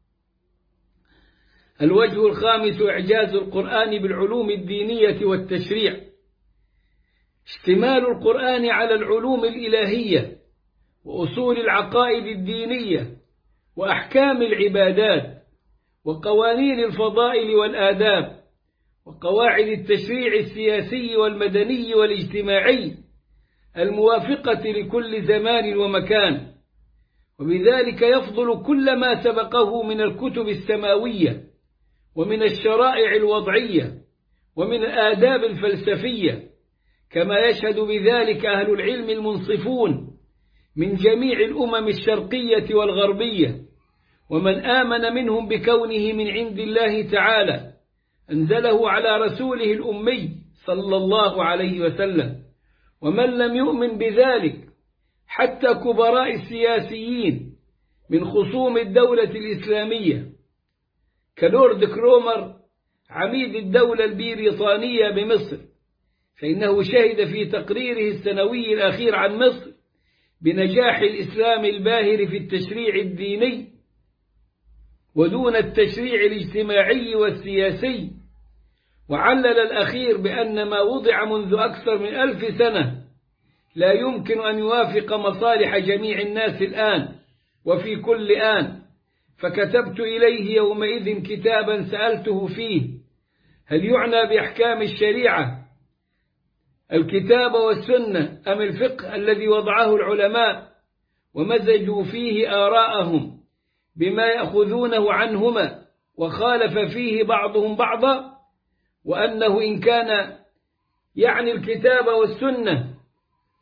الوجه الخامس: إعجاز القرآن بالعلوم الدينية والتشريع. اشتمال القرآن على العلوم الإلهية وأصول العقائد الدينية وأحكام العبادات وقوانين الفضائل والآداب وقواعد التشريع السياسي والمدني والاجتماعي الموافقة لكل زمان ومكان، وبذلك يفضل كل ما سبقه من الكتب السماوية ومن الشرائع الوضعية ومن الآداب الفلسفية، كما يشهد بذلك أهل العلم المنصفون من جميع الأمم الشرقية والغربية، ومن آمن منهم بكونه من عند الله تعالى أنزله على رسوله الأمي صلى الله عليه وسلم. ومن لم يؤمن بذلك حتى كبراء السياسيين من خصوم الدولة الإسلامية كلورد كرومر عميد الدولة البريطانية بمصر، فإنه شهد في تقريره السنوي الأخير عن مصر بنجاح الإسلام الباهر في التشريع الديني ودون التشريع الاجتماعي والسياسي، وعلل الأخير بأن ما وضع منذ أكثر من ألف سنة لا يمكن أن يوافق مصالح جميع الناس الآن وفي كل آن. فكتبت إليه يومئذ كتابا سألته فيه: هل يعنى بأحكام الشريعة الكتاب والسنة أم الفقه الذي وضعه العلماء ومزجوا فيه آراءهم بما يأخذونه عنهما وخالف فيه بعضهم بعضا، وأنه إن كان يعني الكتاب والسنة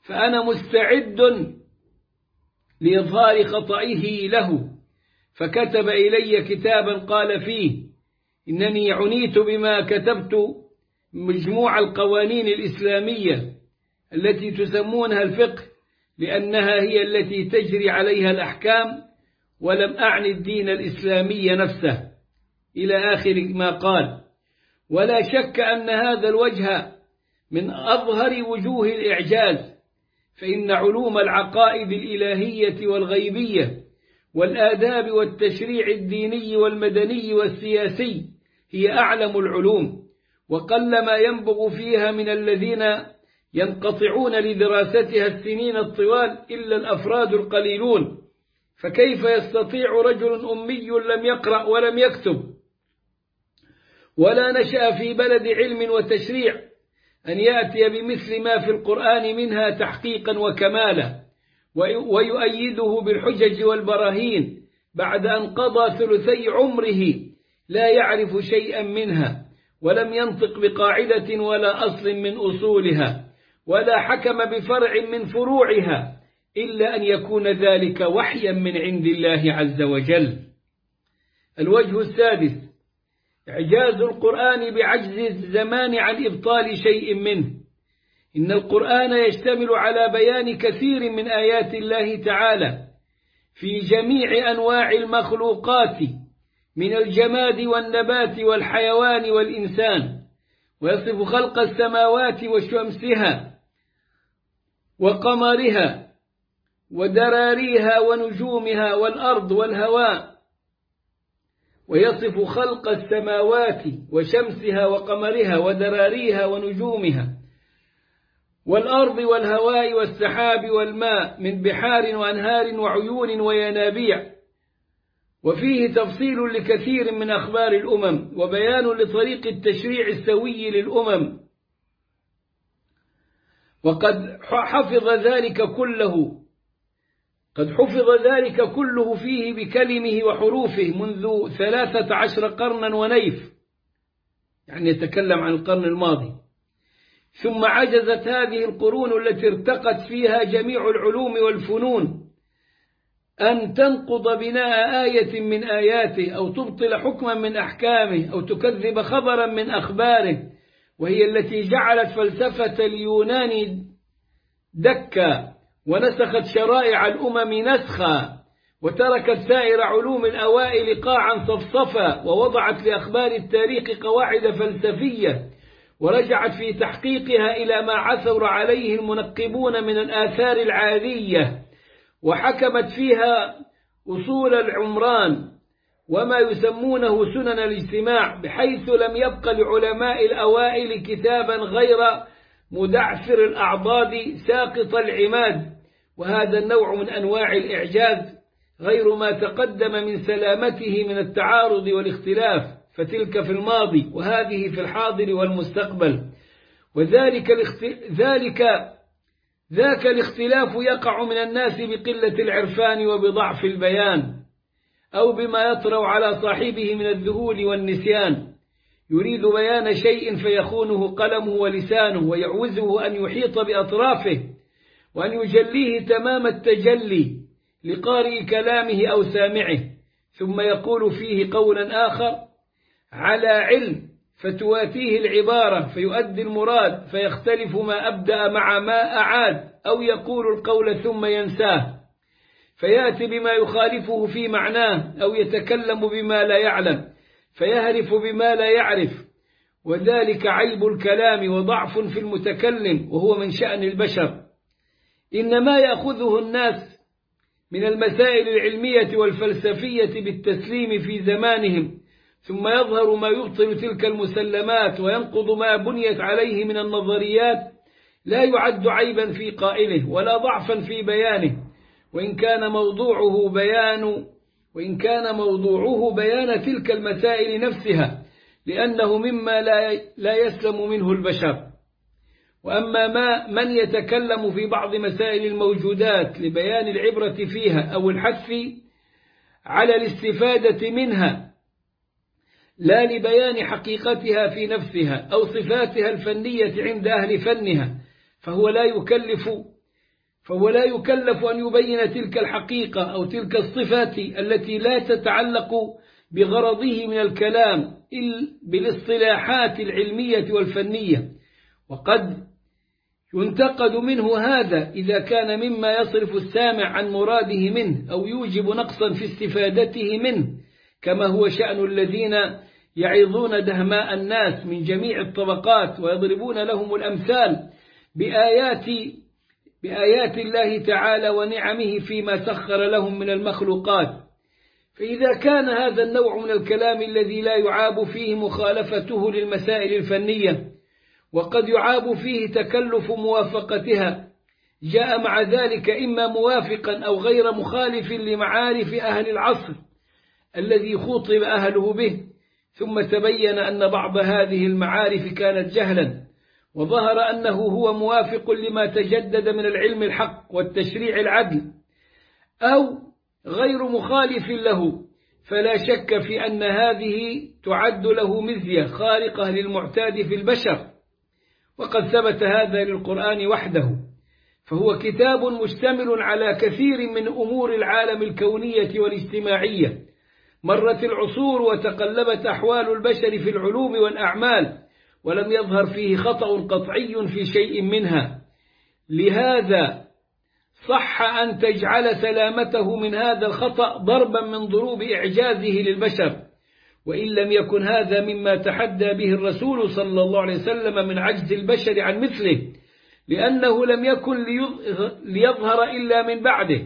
فأنا مستعد لإظهار خطئه له. فكتب إلي كتابا قال فيه: إنني عنيت بما كتبت مجموع القوانين الإسلامية التي تسمونها الفقه، لأنها هي التي تجري عليها الأحكام، ولم أعني الدين الإسلامي نفسه، إلى آخر ما قال. ولا شك أن هذا الوجه من أظهر وجوه الإعجاز، فإن علوم العقائد الإلهية والغيبية والآداب والتشريع الديني والمدني والسياسي هي أعلم العلوم، وقل ما ينبغ فيها من الذين ينقطعون لدراستها السنين الطوال إلا الأفراد القليلون. فكيف يستطيع رجل أمي لم يقرأ ولم يكتب ولا نشأ في بلد علم وتشريع أن يأتي بمثل ما في القرآن منها تحقيقا وكمالا، ويؤيده بالحجج والبراهين بعد أن قضى ثلثي عمره لا يعرف شيئا منها، ولم ينطق بقاعدة ولا أصل من أصولها، ولا حكم بفرع من فروعها، إلا أن يكون ذلك وحيا من عند الله عز وجل. الوجه السادس: إعجاز القرآن بعجز الزمان عن إبطال شيء منه. إن القرآن يشتمل على بيان كثير من آيات الله تعالى في جميع أنواع المخلوقات من الجماد والنبات والحيوان والإنسان، ويصف خلق السماوات وشمسها وقمرها ودراريها ونجومها والأرض والهواء، ويصف خلق السماوات وشمسها وقمرها ودراريها ونجومها والأرض والهواء والسحاب والماء من بحار وأنهار وعيون وينابيع. وفيه تفصيل لكثير من أخبار الأمم، وبيان لطريق التشريع السوي للأمم. وقد حفظ ذلك كله قد حفظ ذلك كله فيه بكلمه وحروفه منذ ثلاثة عشر قرنا ونيف، يعني يتكلم عن القرن الماضي. ثم عجزت هذه القرون التي ارتقت فيها جميع العلوم والفنون أن تنقض بناء آية من آياته، أو تبطل حكما من أحكامه، أو تكذب خبرا من أخباره، وهي التي جعلت فلسفة اليونان دكا، ونسخت شرائع الأمم نسخا، وتركت سائر علوم الأوائل قاعا صفصفا، ووضعت لأخبار التاريخ قواعد فلسفية، ورجعت في تحقيقها إلى ما عثر عليه المنقبون من الآثار العادية، وحكمت فيها أصول العمران وما يسمونه سنن الاجتماع، بحيث لم يبق لعلماء الأوائل كتابا غير مدعفر الأعضاد ساقط العماد. وهذا النوع من أنواع الإعجاز غير ما تقدم من سلامته من التعارض والاختلاف، فتلك في الماضي وهذه في الحاضر والمستقبل. وذلك ذلك ذاك الاختلاف يقع من الناس بقلة العرفان وبضعف البيان، أو بما يطرأ على صاحبه من الذهول والنسيان. يريد بيان شيء فيخونه قلمه ولسانه، ويعوزه أن يحيط بأطرافه، وأن يجليه تمام التجلي لقارئ كلامه أو سامعه، ثم يقول فيه قولا آخر على علم فتواتيه العبارة فيؤدي المراد، فيختلف ما أبدأ مع ما أعاد، أو يقول القول ثم ينساه فيأتي بما يخالفه في معناه، أو يتكلم بما لا يعلم فيهرف بما لا يعرف. وذلك عيب الكلام وضعف في المتكلم، وهو من شأن البشر. إنما يأخذه الناس من المسائل العلمية والفلسفية بالتسليم في زمانهم، ثم يظهر ما يبطل تلك المسلمات وينقض ما بنيت عليه من النظريات، لا يعد عيبا في قائله ولا ضعفا في بيانه، وإن كان موضوعه بيان وإن كان موضوعه بيان تلك المسائل نفسها، لأنه مما لا لا يسلم منه البشر. وأما ما من يتكلم في بعض مسائل الموجودات لبيان العبرة فيها أو الحث على الاستفادة منها، لا لبيان حقيقتها في نفسها أو صفاتها الفنية عند أهل فنها، فهو لا يكلف فهو لا يكلف أن يبين تلك الحقيقة أو تلك الصفات التي لا تتعلق بغرضه من الكلام بالاصطلاحات العلمية والفنية. وقد ينتقد منه هذا إذا كان مما يصرف السامع عن مراده منه أو يوجب نقصا في استفادته منه، كما هو شأن الذين يعظون دهماء الناس من جميع الطبقات ويضربون لهم الأمثال بآيات بآيات الله تعالى ونعمه فيما سخر لهم من المخلوقات. فإذا كان هذا النوع من الكلام الذي لا يعاب فيه مخالفته للمسائل الفنية وقد يعاب فيه تكلف موافقتها، جاء مع ذلك إما موافقا أو غير مخالف لمعارف أهل العصر الذي خوطب أهله به، ثم تبين أن بعض هذه المعارف كانت جهلا، وظهر أنه هو موافق لما تجدد من العلم الحق والتشريع العدل، أو غير مخالف له، فلا شك في أن هذه تعد له مزية خارقة للمعتاد في البشر، وقد ثبت هذا للقرآن وحده، فهو كتاب مشتمل على كثير من أمور العالم الكونية والاجتماعية. مرت العصور وتقلبت أحوال البشر في العلوم والأعمال، ولم يظهر فيه خطأ قطعي في شيء منها، لهذا صح أن تجعل سلامته من هذا الخطأ ضربا من ضروب إعجازه للبشر، وإن لم يكن هذا مما تحدى به الرسول صلى الله عليه وسلم من عجز البشر عن مثله، لأنه لم يكن ليظهر إلا من بعده،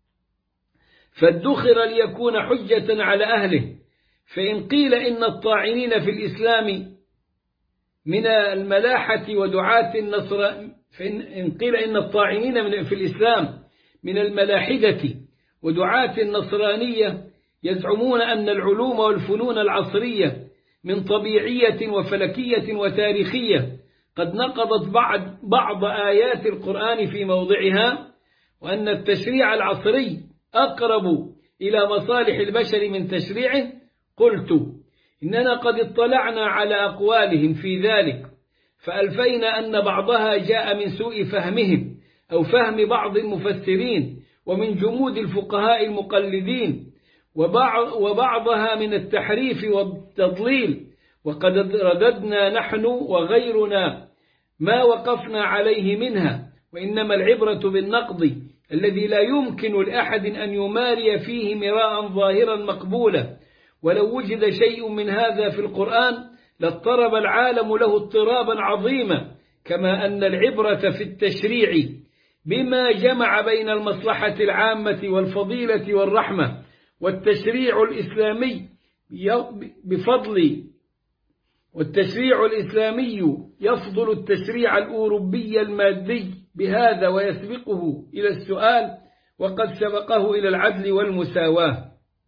فادخر ليكون حجة على أهله. فإن قيل إن الطاعنين في الإسلام من الملاحة ودعاة النصر فإن قيل إن الطاعنين في الإسلام من الملاحدة ودعاة النصرانية يزعمون أن العلوم والفنون العصرية من طبيعية وفلكية وتاريخية قد نقضت بعض بعض آيات القرآن في موضعها، وأن التشريع العصري أقرب إلى مصالح البشر من تشريعه، قلت إننا قد اطلعنا على أقوالهم في ذلك، فألفينا أن بعضها جاء من سوء فهمهم أو فهم بعض المفسرين ومن جمود الفقهاء المقلدين، وبعضها من التحريف والتضليل، وقد رددنا نحن وغيرنا ما وقفنا عليه منها، وإنما العبرة بالنقد الذي لا يمكن لأحد أن يماري فيه مراء ظاهرا مقبولا، ولو وجد شيء من هذا في القرآن لاضطرب العالم له اضطرابا عظيما، كما أن العبرة في التشريع بما جمع بين المصلحة العامة والفضيلة والرحمة، والتشريع الإسلامي بفضل والتشريع الإسلامي يفضل التشريع الأوروبي المادي بهذا ويسبقه إلى السؤال، وقد سبقه إلى العدل والمساواة.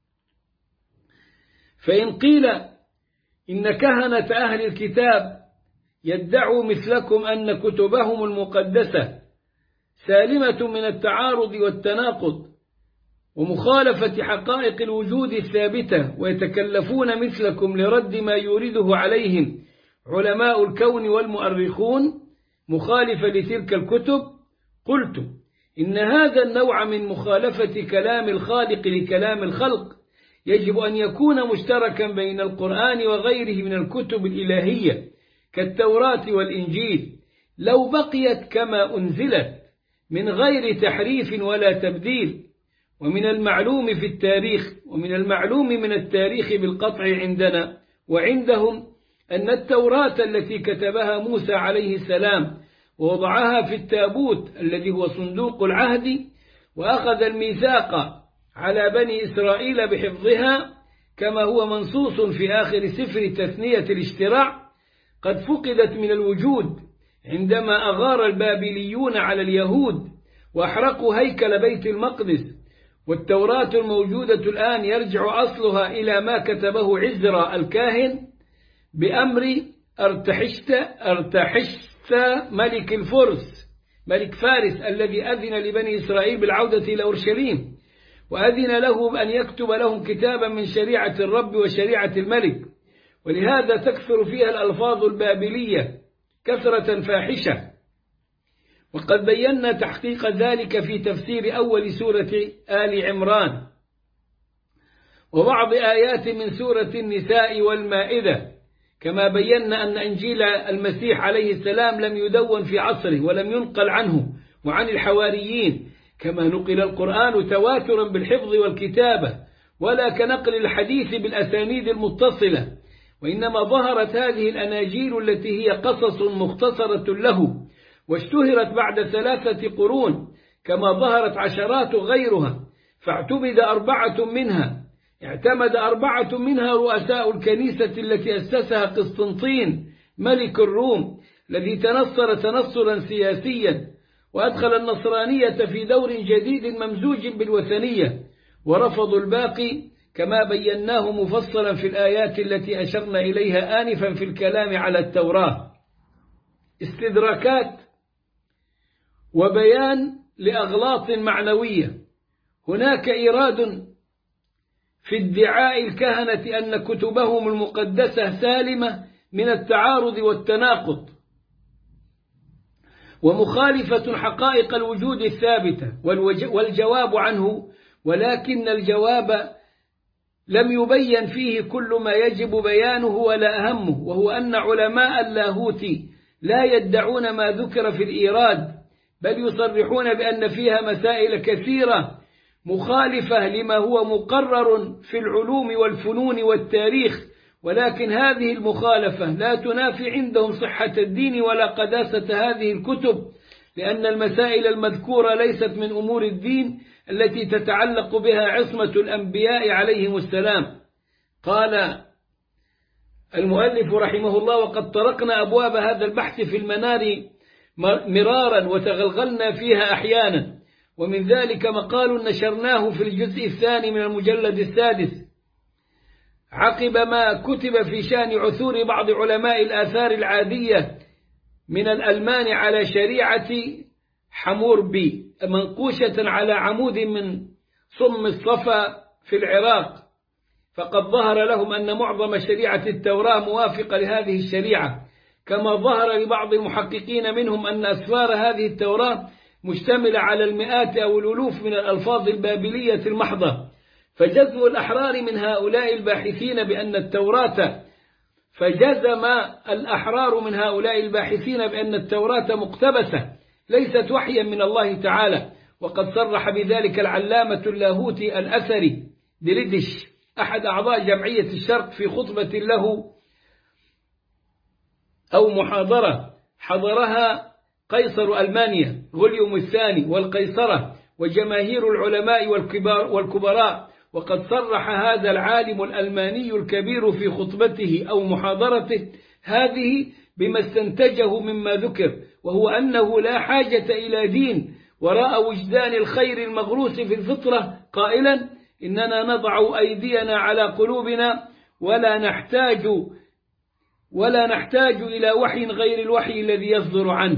فإن قيل إن كهنة أهل الكتاب يدعوا مثلكم أن كتبهم المقدسة سالمة من التعارض والتناقض ومخالفة حقائق الوجود الثابتة، ويتكلفون مثلكم لرد ما يورده عليهم علماء الكون والمؤرخون مخالفة لتلك الكتب، قلت إن هذا النوع من مخالفة كلام الخالق لكلام الخلق يجب أن يكون مشتركا بين القرآن وغيره من الكتب الإلهية كالتوراة والإنجيل، لو بقيت كما أنزلت من غير تحريف ولا تبديل. ومن المعلوم في التاريخ ومن المعلوم من التاريخ بالقطع عندنا وعندهم أن التوراة التي كتبها موسى عليه السلام ووضعها في التابوت الذي هو صندوق العهد، وأخذ الميثاق على بني إسرائيل بحفظها كما هو منصوص في آخر سفر تثنية الاشتراع، قد فقدت من الوجود عندما أغار البابليون على اليهود وأحرقوا هيكل بيت المقدس. والتوراة الموجودة الآن يرجع أصلها إلى ما كتبه عزرا الكاهن بأمر أرتحشت أرتحشت ملك الفرس ملك فارس الذي أذن لبني إسرائيل بالعودة إلى أورشليم، وأذن له أن يكتب لهم كتابا من شريعة الرب وشريعة الملك، ولهذا تكثر فيها الألفاظ البابلية كثرة فاحشة. وقد بينا تحقيق ذلك في تفسير أول سورة آل عمران وبعض آيات من سورة النساء والمائدة، كما بينا أن إنجيل المسيح عليه السلام لم يدون في عصره ولم ينقل عنه وعن الحواريين، كما نقل القرآن تواترا بالحفظ والكتابة ولا كنقل الحديث بالأسانيد المتصلة، وإنما ظهرت هذه الأناجيل التي هي قصص مختصرة له واشتهرت بعد ثلاثة قرون، كما ظهرت عشرات غيرها، فاعتمد أربعة منها اعتمد أربعة منها رؤساء الكنيسة التي أسسها قسطنطين ملك الروم، الذي تنصر تنصرا سياسيا وأدخل النصرانية في دور جديد ممزوج بالوثنية، ورفضوا الباقي كما بيناه مفصلا في الآيات التي أشرنا إليها آنفا في الكلام على التوراة. استدراكات وبيان لأغلاط معنوية. هناك إيراد في ادعاء الكهنة أن كتبهم المقدسة سالمة من التعارض والتناقض ومخالفة حقائق الوجود الثابتة، والجواب عنه ولكن الجواب لم يبين فيه كل ما يجب بيانه ولا أهمه، وهو أن علماء اللاهوت لا يدعون ما ذكر في الإيراد، بل يصرحون بأن فيها مسائل كثيرة مخالفة لما هو مقرر في العلوم والفنون والتاريخ، ولكن هذه المخالفة لا تنافي عندهم صحة الدين ولا قداسة هذه الكتب، لأن المسائل المذكورة ليست من أمور الدين التي تتعلق بها عصمة الأنبياء عليهم السلام. قال المؤلف رحمه الله: وقد طرقنا أبواب هذا البحث في المنار مرارا وتغلغلنا فيها أحيانا، ومن ذلك مقال نشرناه في الجزء الثاني من المجلد السادس عقب ما كتب في شأن عثور بعض علماء الآثار العادية من الألمان على شريعة حموربي منقوشة على عمود من صم الصفا في العراق، فقد ظهر لهم أن معظم شريعة التوراة موافقة لهذه الشريعة، كما ظهر لبعض المحققين منهم أن أسفار هذه التوراة مشتملة على المئات أو الألوف من الألفاظ البابلية المحضة. فجزم الأحرار من هؤلاء الباحثين بأن التوراة فجزم الأحرار من هؤلاء الباحثين بأن التوراة مقتبسة ليست وحيا من الله تعالى، وقد صرح بذلك العلامة اللاهوتي الأثري ديريدش أحد أعضاء جمعية الشرق في خطبة له أو محاضرة حضرها قيصر ألمانيا غوليوم الثاني والقيصرة وجماهير العلماء والكبار والكبراء. وقد صرح هذا العالم الألماني الكبير في خطبته أو محاضرته هذه بما استنتجه مما ذكر، وهو أنه لا حاجة إلى دين وراء وجدان الخير المغروس في الفطرة، قائلا: إننا نضع أيدينا على قلوبنا ولا نحتاج ولا نحتاج إلى وحي غير الوحي الذي يصدر عنه.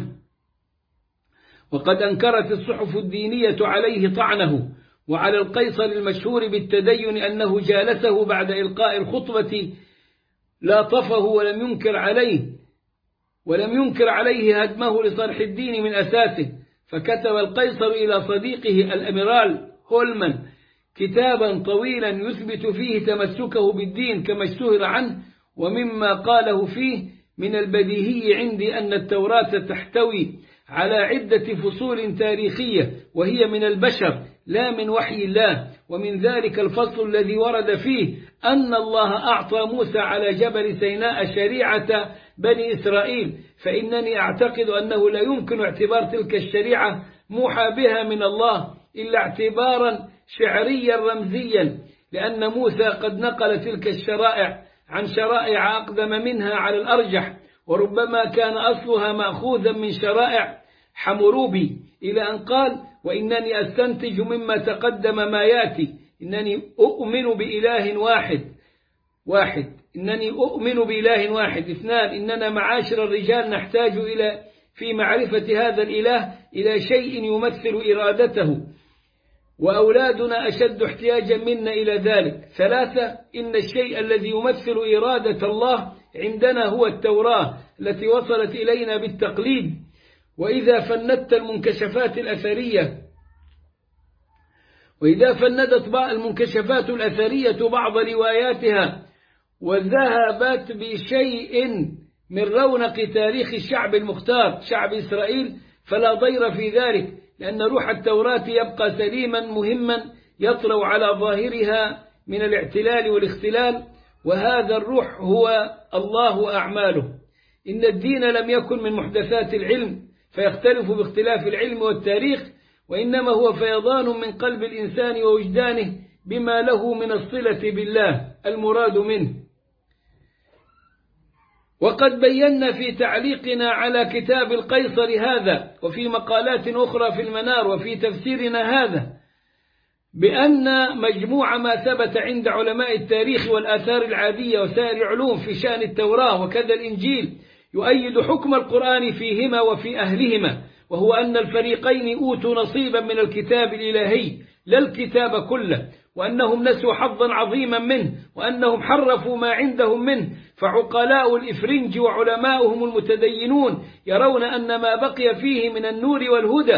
وقد أنكرت الصحف الدينية عليه طعنه، وعلى القيصر المشهور بالتدين أنه جالسه بعد إلقاء الخطبة لاطفه ولم ينكر عليه ولم ينكر عليه هدمه لصرح الدين من أساسه، فكتب القيصر إلى صديقه الأميرال هولمان كتابا طويلا يثبت فيه تمسكه بالدين كما اشتهر عنه. ومما قاله فيه من البديهي عندي أن التوراة تحتوي على عدة فصول تاريخية وهي من البشر لا من وحي الله، ومن ذلك الفصل الذي ورد فيه أن الله أعطى موسى على جبل سيناء شريعة بني إسرائيل، فإنني أعتقد أنه لا يمكن اعتبار تلك الشريعة موحى بها من الله إلا اعتبارا شعريا رمزيا، لأن موسى قد نقل تلك الشرائع عن شرائع أقدم منها على الأرجح، وربما كان أصلها مأخوذا من شرائع حموروبي، إلى أن قال: وإنني أستنتج مما تقدم ما يأتي، إنني أؤمن بإله واحد واحد إنني أؤمن بإله واحد اثنان إننا معاشر الرجال نحتاج إلى في معرفة هذا الإله إلى شيء يمثل إرادته، وأولادنا أشد احتياجا منا إلى ذلك. ثلاثة إن الشيء الذي يمثل إرادة الله عندنا هو التوراة التي وصلت إلينا بالتقليد، وإذا فندت المنكشفات الأثرية وإذا فندت المنكشفات الأثرية بعض رواياتها وذهبت بشيء من رونق تاريخ الشعب المختار شعب إسرائيل فلا ضير في ذلك، لأن روح التوراة يبقى سليما مهما يطلع على ظاهرها من الاعتلال والاختلال، وهذا الروح هو الله وأعماله. إن الدين لم يكن من محدثات العلم فيختلف باختلاف العلم والتاريخ، وإنما هو فيضان من قلب الإنسان ووجدانه بما له من الصلة بالله المراد منه. وقد بينا في تعليقنا على كتاب القيصر هذا وفي مقالات أخرى في المنار وفي تفسيرنا هذا بأن مجموع ما ثبت عند علماء التاريخ والآثار العادية وسائر العلوم في شأن التوراة وكذا الإنجيل يؤيد حكم القرآن فيهما وفي أهلهما، وهو أن الفريقين أوتوا نصيبا من الكتاب الإلهي لا الكتاب كله، وأنهم نسوا حظا عظيما منه، وأنهم حرفوا ما عندهم منه. فعقلاء الإفرنج وعلماؤهم المتدينون يرون أن ما بقي فيه من النور والهدى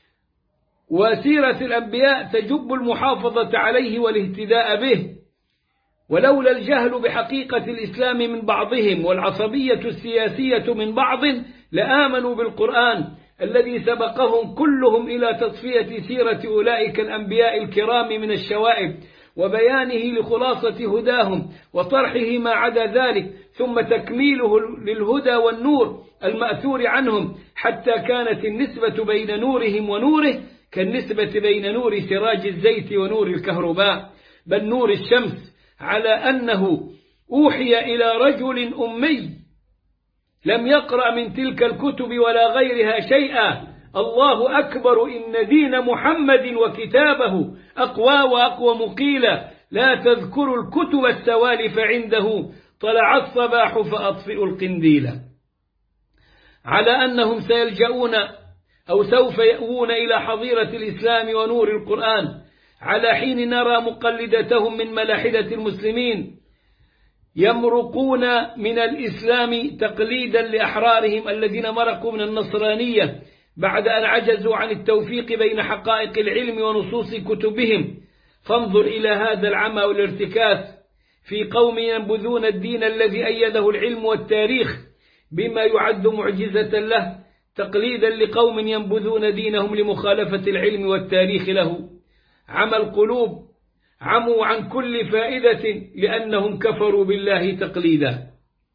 وسيرة الأنبياء تجب المحافظة عليه والاهتداء به، ولولا الجهل بحقيقة الإسلام من بعضهم والعصبية السياسية من بعض لآمنوا بالقرآن الذي سبقهم كلهم إلى تصفية سيرة أولئك الأنبياء الكرام من الشوائب وبيانه لخلاصة هداهم وطرحه ما عدا ذلك، ثم تكميله للهدى والنور المأثور عنهم، حتى كانت النسبة بين نورهم ونوره كالنسبة بين نور سراج الزيت ونور الكهرباء، بل نور الشمس، على أنه أوحي إلى رجل أمي لم يقرأ من تلك الكتب ولا غيرها شيئا. الله أكبر، إن دين محمد وكتابه أقوى وأقوى مقيلا، لا تذكروا الكتب السوالف عنده، طلع الصباح فأطفئوا القنديل. على أنهم سيلجؤون أو سوف يأوون إلى حظيرة الإسلام ونور القرآن، على حين نرى مقلدتهم من ملاحدة المسلمين يمرقون من الإسلام تقليدا لأحرارهم الذين مرقوا من النصرانية بعد أن عجزوا عن التوفيق بين حقائق العلم ونصوص كتبهم. فانظر إلى هذا العمى والارتكاس في قوم ينبذون الدين الذي أيده العلم والتاريخ بما يعد معجزة له، تقليدا لقوم ينبذون دينهم لمخالفة العلم والتاريخ له. عمى القلوب، عموا عن كل فائدة لأنهم كفروا بالله تقليدا.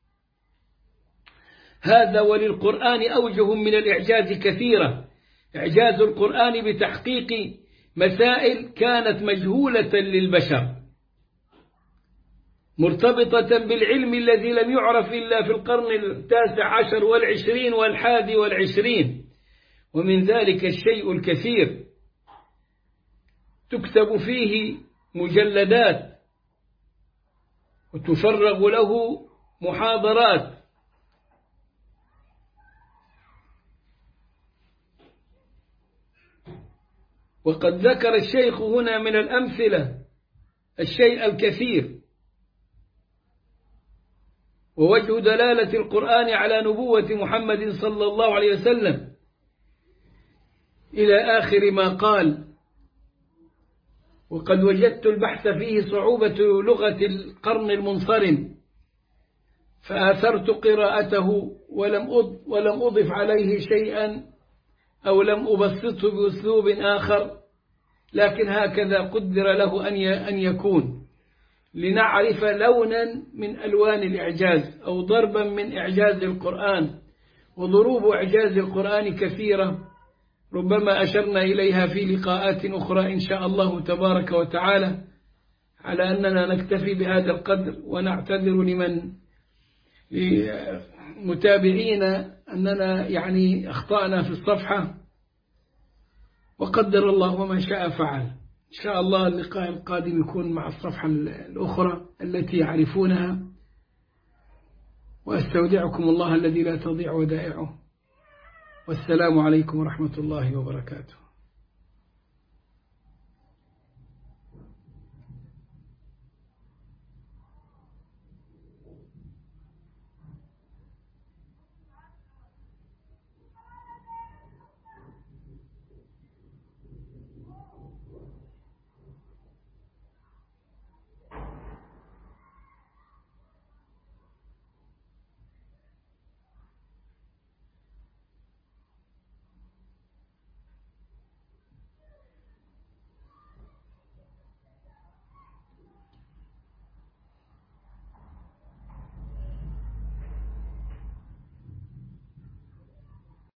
هذا وللقرآن أوجه من الإعجاز كثيرة، إعجاز القرآن بتحقيق مسائل كانت مجهولة للبشر مرتبطة بالعلم الذي لم يعرف إلا في القرن التاسع عشر والعشرين والحادي والعشرين، ومن ذلك الشيء الكثير تكتب فيه مجلدات وتفرغ له محاضرات. وقد ذكر الشيخ هنا من الأمثلة الشيء الكثير، ووجه دلالة القرآن على نبوة محمد صلى الله عليه وسلم إلى آخر ما قال. وقد وجدت البحث فيه صعوبة لغة القرن المنصرم فآثرت قراءته ولم ولم أضف عليه شيئا أو لم أبسطه بأسلوب آخر، لكن هكذا قدر له أن يكون لنعرف لونا من ألوان الإعجاز أو ضربا من إعجاز القرآن. وضروب إعجاز القرآن كثيرة ربما أشرنا إليها في لقاءات أخرى إن شاء الله تبارك وتعالى، على أننا نكتفي بهذا القدر ونعتذر لمن متابعينا أننا يعني أخطأنا في الصفحة، وقدر الله وما شاء فعل. إن شاء الله اللقاء القادم يكون مع الصفحة الأخرى التي يعرفونها، وأستودعكم الله الذي لا تضيع ودائعه، والسلام عليكم ورحمة الله وبركاته.